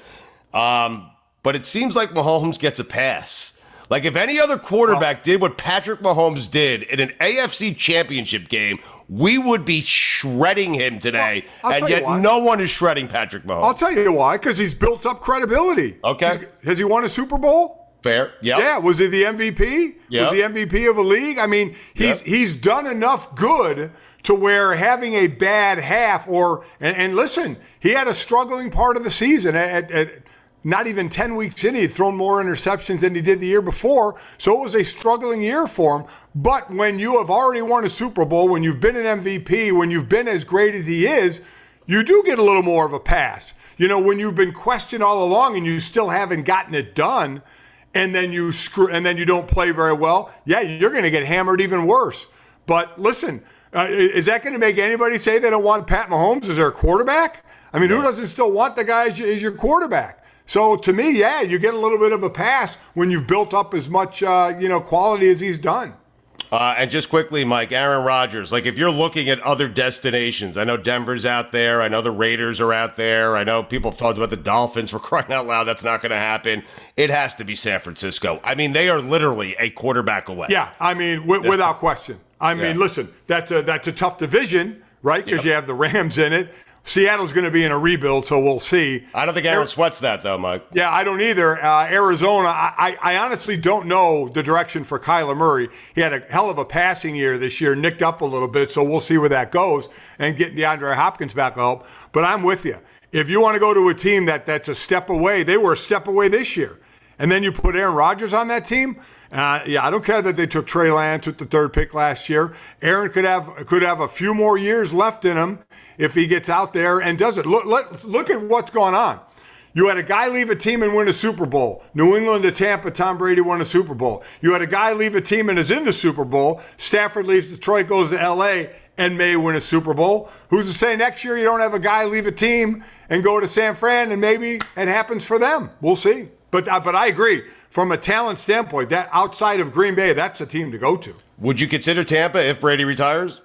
S8: But it seems like Mahomes gets a pass. Like if any other quarterback did what Patrick Mahomes did in an AFC championship game, we would be shredding him today, and yet no one is shredding Patrick Mahomes.
S14: I'll tell you why, because he's built up credibility.
S8: Okay.
S14: Has he won a Super Bowl?
S8: Fair, yeah.
S14: Yeah, was he the MVP?
S8: Yep.
S14: Was he MVP of a league? I mean, he's done enough good to where having a bad half and listen, he had a struggling part of the season at not even 10 weeks in, he had thrown more interceptions than he did the year before. So it was a struggling year for him. But when you have already won a Super Bowl, when you've been an MVP, when you've been as great as he is, you do get a little more of a pass. When you've been questioned all along and you still haven't gotten it done, and then you don't play very well, yeah, you're going to get hammered even worse. But listen, is that going to make anybody say they don't want Pat Mahomes as their quarterback? I mean, who doesn't still want the guy as your quarterback? So to me, yeah, you get a little bit of a pass when you've built up as much, quality as he's done.
S8: And just quickly, Mike, Aaron Rodgers, like if you're looking at other destinations, I know Denver's out there. I know the Raiders are out there. I know people have talked about the Dolphins. For crying out loud, that's not going to happen. It has to be San Francisco. I mean, they are literally a quarterback away.
S14: Yeah, I mean, without question. I mean, listen, that's a tough division, right? Because you have the Rams in it. Seattle's going to be in a rebuild, so we'll see.
S8: I don't think Aaron sweats that, though, Mike.
S14: Yeah, I don't either. Arizona, I honestly don't know the direction for Kyler Murray. He had a hell of a passing year this year, nicked up a little bit, so we'll see where that goes and getting DeAndre Hopkins back up. But I'm with you. If you want to go to a team that's a step away, they were a step away this year, and then you put Aaron Rodgers on that team, I don't care that they took Trey Lance with the third pick last year. Aaron could have a few more years left in him if he gets out there and does it. Look at what's going on. You had a guy leave a team and win a Super Bowl. New England to Tampa, Tom Brady won a Super Bowl. You had a guy leave a team and is in the Super Bowl. Stafford leaves Detroit, goes to L.A., and may win a Super Bowl. Who's to say next year you don't have a guy leave a team and go to San Fran and maybe it happens for them? We'll see. But I agree. From a talent standpoint, that outside of Green Bay, that's a team to go to.
S8: Would you consider Tampa if Brady retires?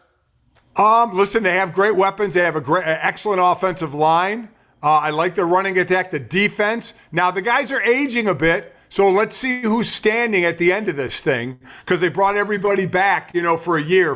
S14: Listen, they have great weapons. They have excellent offensive line. I like their running attack, the defense. Now, the guys are aging a bit, so let's see who's standing at the end of this thing because they brought everybody back, for a year.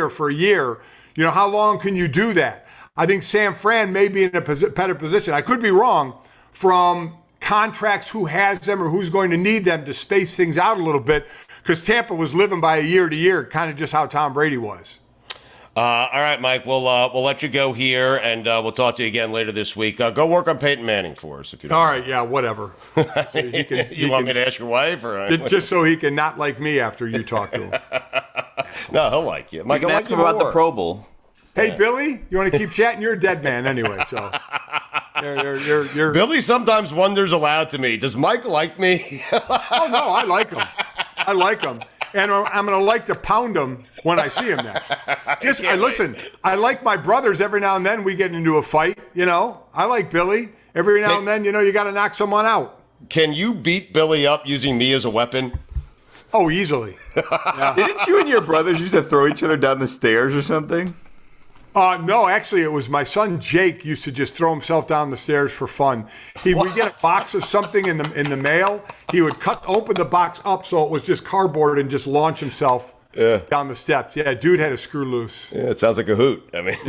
S14: How long can you do that? I think San Fran may be in a better position. I could be wrong from contracts, who has them or who's going to need them to space things out a little bit because Tampa was living by a year to year, kind of just how Tom Brady was.
S8: All right, Mike, we'll let you go here, and we'll talk to you again later this week. Go work on Peyton Manning for us, if you don't.
S14: All right, yeah, whatever. So
S8: you want me to ask your wife? Or
S14: just so he can not like me after you talk to him.
S8: No, he'll like you. Mike,
S9: I'll ask him about the Pro Bowl.
S14: Hey, Billy, you want to keep chatting? You're a dead man anyway, so. You're...
S8: Billy sometimes wonders aloud to me, does Mike like me?
S14: Oh, no, I like him. And I'm going to like to pound him when I see him next. Listen, I like my brothers. Every now and then we get into a fight, I like Billy. Every now and then, you got to knock someone out.
S8: Can you beat Billy up using me as a weapon?
S14: Oh, easily. Yeah.
S9: Didn't you and your brothers used to throw each other down the stairs or something?
S14: No, actually, it was my son Jake used to just throw himself down the stairs for fun. He would get a box of something in the mail. He would open the box up so it was just cardboard and just launch himself down the steps. Yeah, dude had a screw loose.
S8: Yeah, it sounds like a hoot. I mean,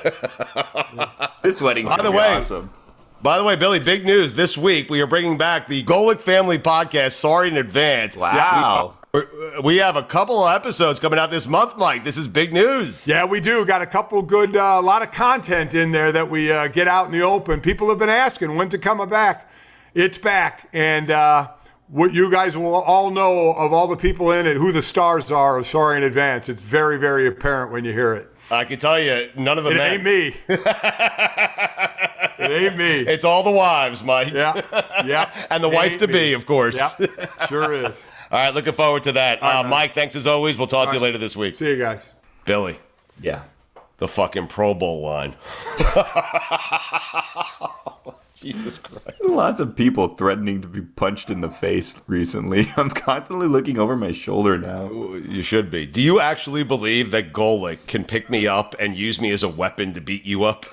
S9: this wedding's gonna be awesome.
S8: By the way, Billy, big news this week. We are bringing back the Golic Family Podcast. Sorry in advance.
S9: Wow.
S8: We have a couple of episodes coming out this month, Mike. This is big news.
S14: Yeah, we do. Got a couple good, a lot of content in there that we get out in the open. People have been asking, when's it coming back? It's back. And what you guys will all know of all the people in it, who the stars are, Sorry in advance. It's very, very apparent when you hear it.
S8: I can tell you, none of them
S14: ain't me. It ain't me.
S8: It's all the wives, Mike.
S14: Yeah.
S8: And the wife-to-be, of course.
S14: Yeah, sure is.
S8: All right, looking forward to that.
S14: Right,
S8: Mike, thanks as always. We'll talk to you later this week.
S14: See you guys.
S8: Billy.
S9: Yeah.
S8: The fucking Pro Bowl line. Jesus Christ.
S9: Lots of people threatening to be punched in the face recently. I'm constantly looking over my shoulder now.
S8: You should be. Do you actually believe that Golic can pick me up and use me as a weapon to beat you up?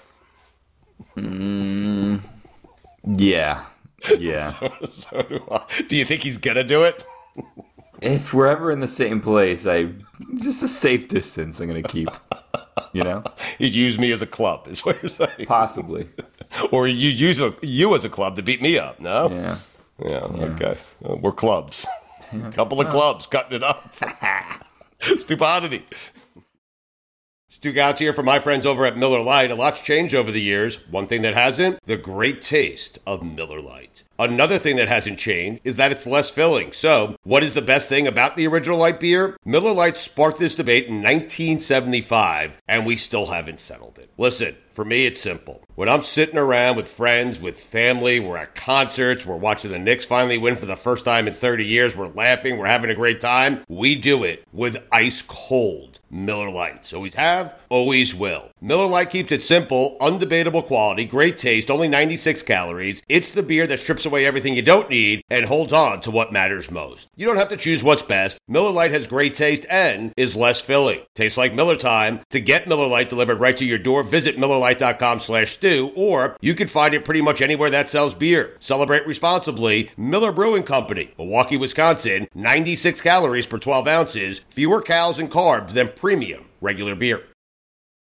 S9: Yeah.
S8: So do I. Do you think he's going to do it?
S9: If we're ever in the same place, just a safe distance I'm going to keep,
S8: He'd use me as a club, is what you're saying.
S9: Possibly.
S8: Or you use you as a club to beat me up, no?
S9: Yeah.
S8: Okay. We're clubs. A couple of clubs cutting it up. Stupidity. Stu Gouts here from my friends over at Miller Lite. A lot's changed over the years. One thing that hasn't, the great taste of Miller Lite. Another thing that hasn't changed is that it's less filling. So, what is the best thing about the original light beer? Miller Lite sparked this debate in 1975, and we still haven't settled it. Listen, for me, it's simple. When I'm sitting around with friends, with family, we're at concerts, we're watching the Knicks finally win for the first time in 30 years, we're laughing, we're having a great time, we do it with ice cold Miller Lites. Always have, always will. Miller Lite keeps it simple, undebatable quality, great taste, only 96 calories. It's the beer that strips away everything you don't need and holds on to what matters most. You don't have to choose what's best. Miller Lite has great taste and is less filling. Tastes like Miller time. To get Miller Lite delivered right to your door, visit MillerLite.com/stew, or you can find it pretty much anywhere that sells beer. Celebrate responsibly. Miller Brewing Company, Milwaukee, Wisconsin. 96 calories per 12 ounces. Fewer calories and carbs than premium regular beer.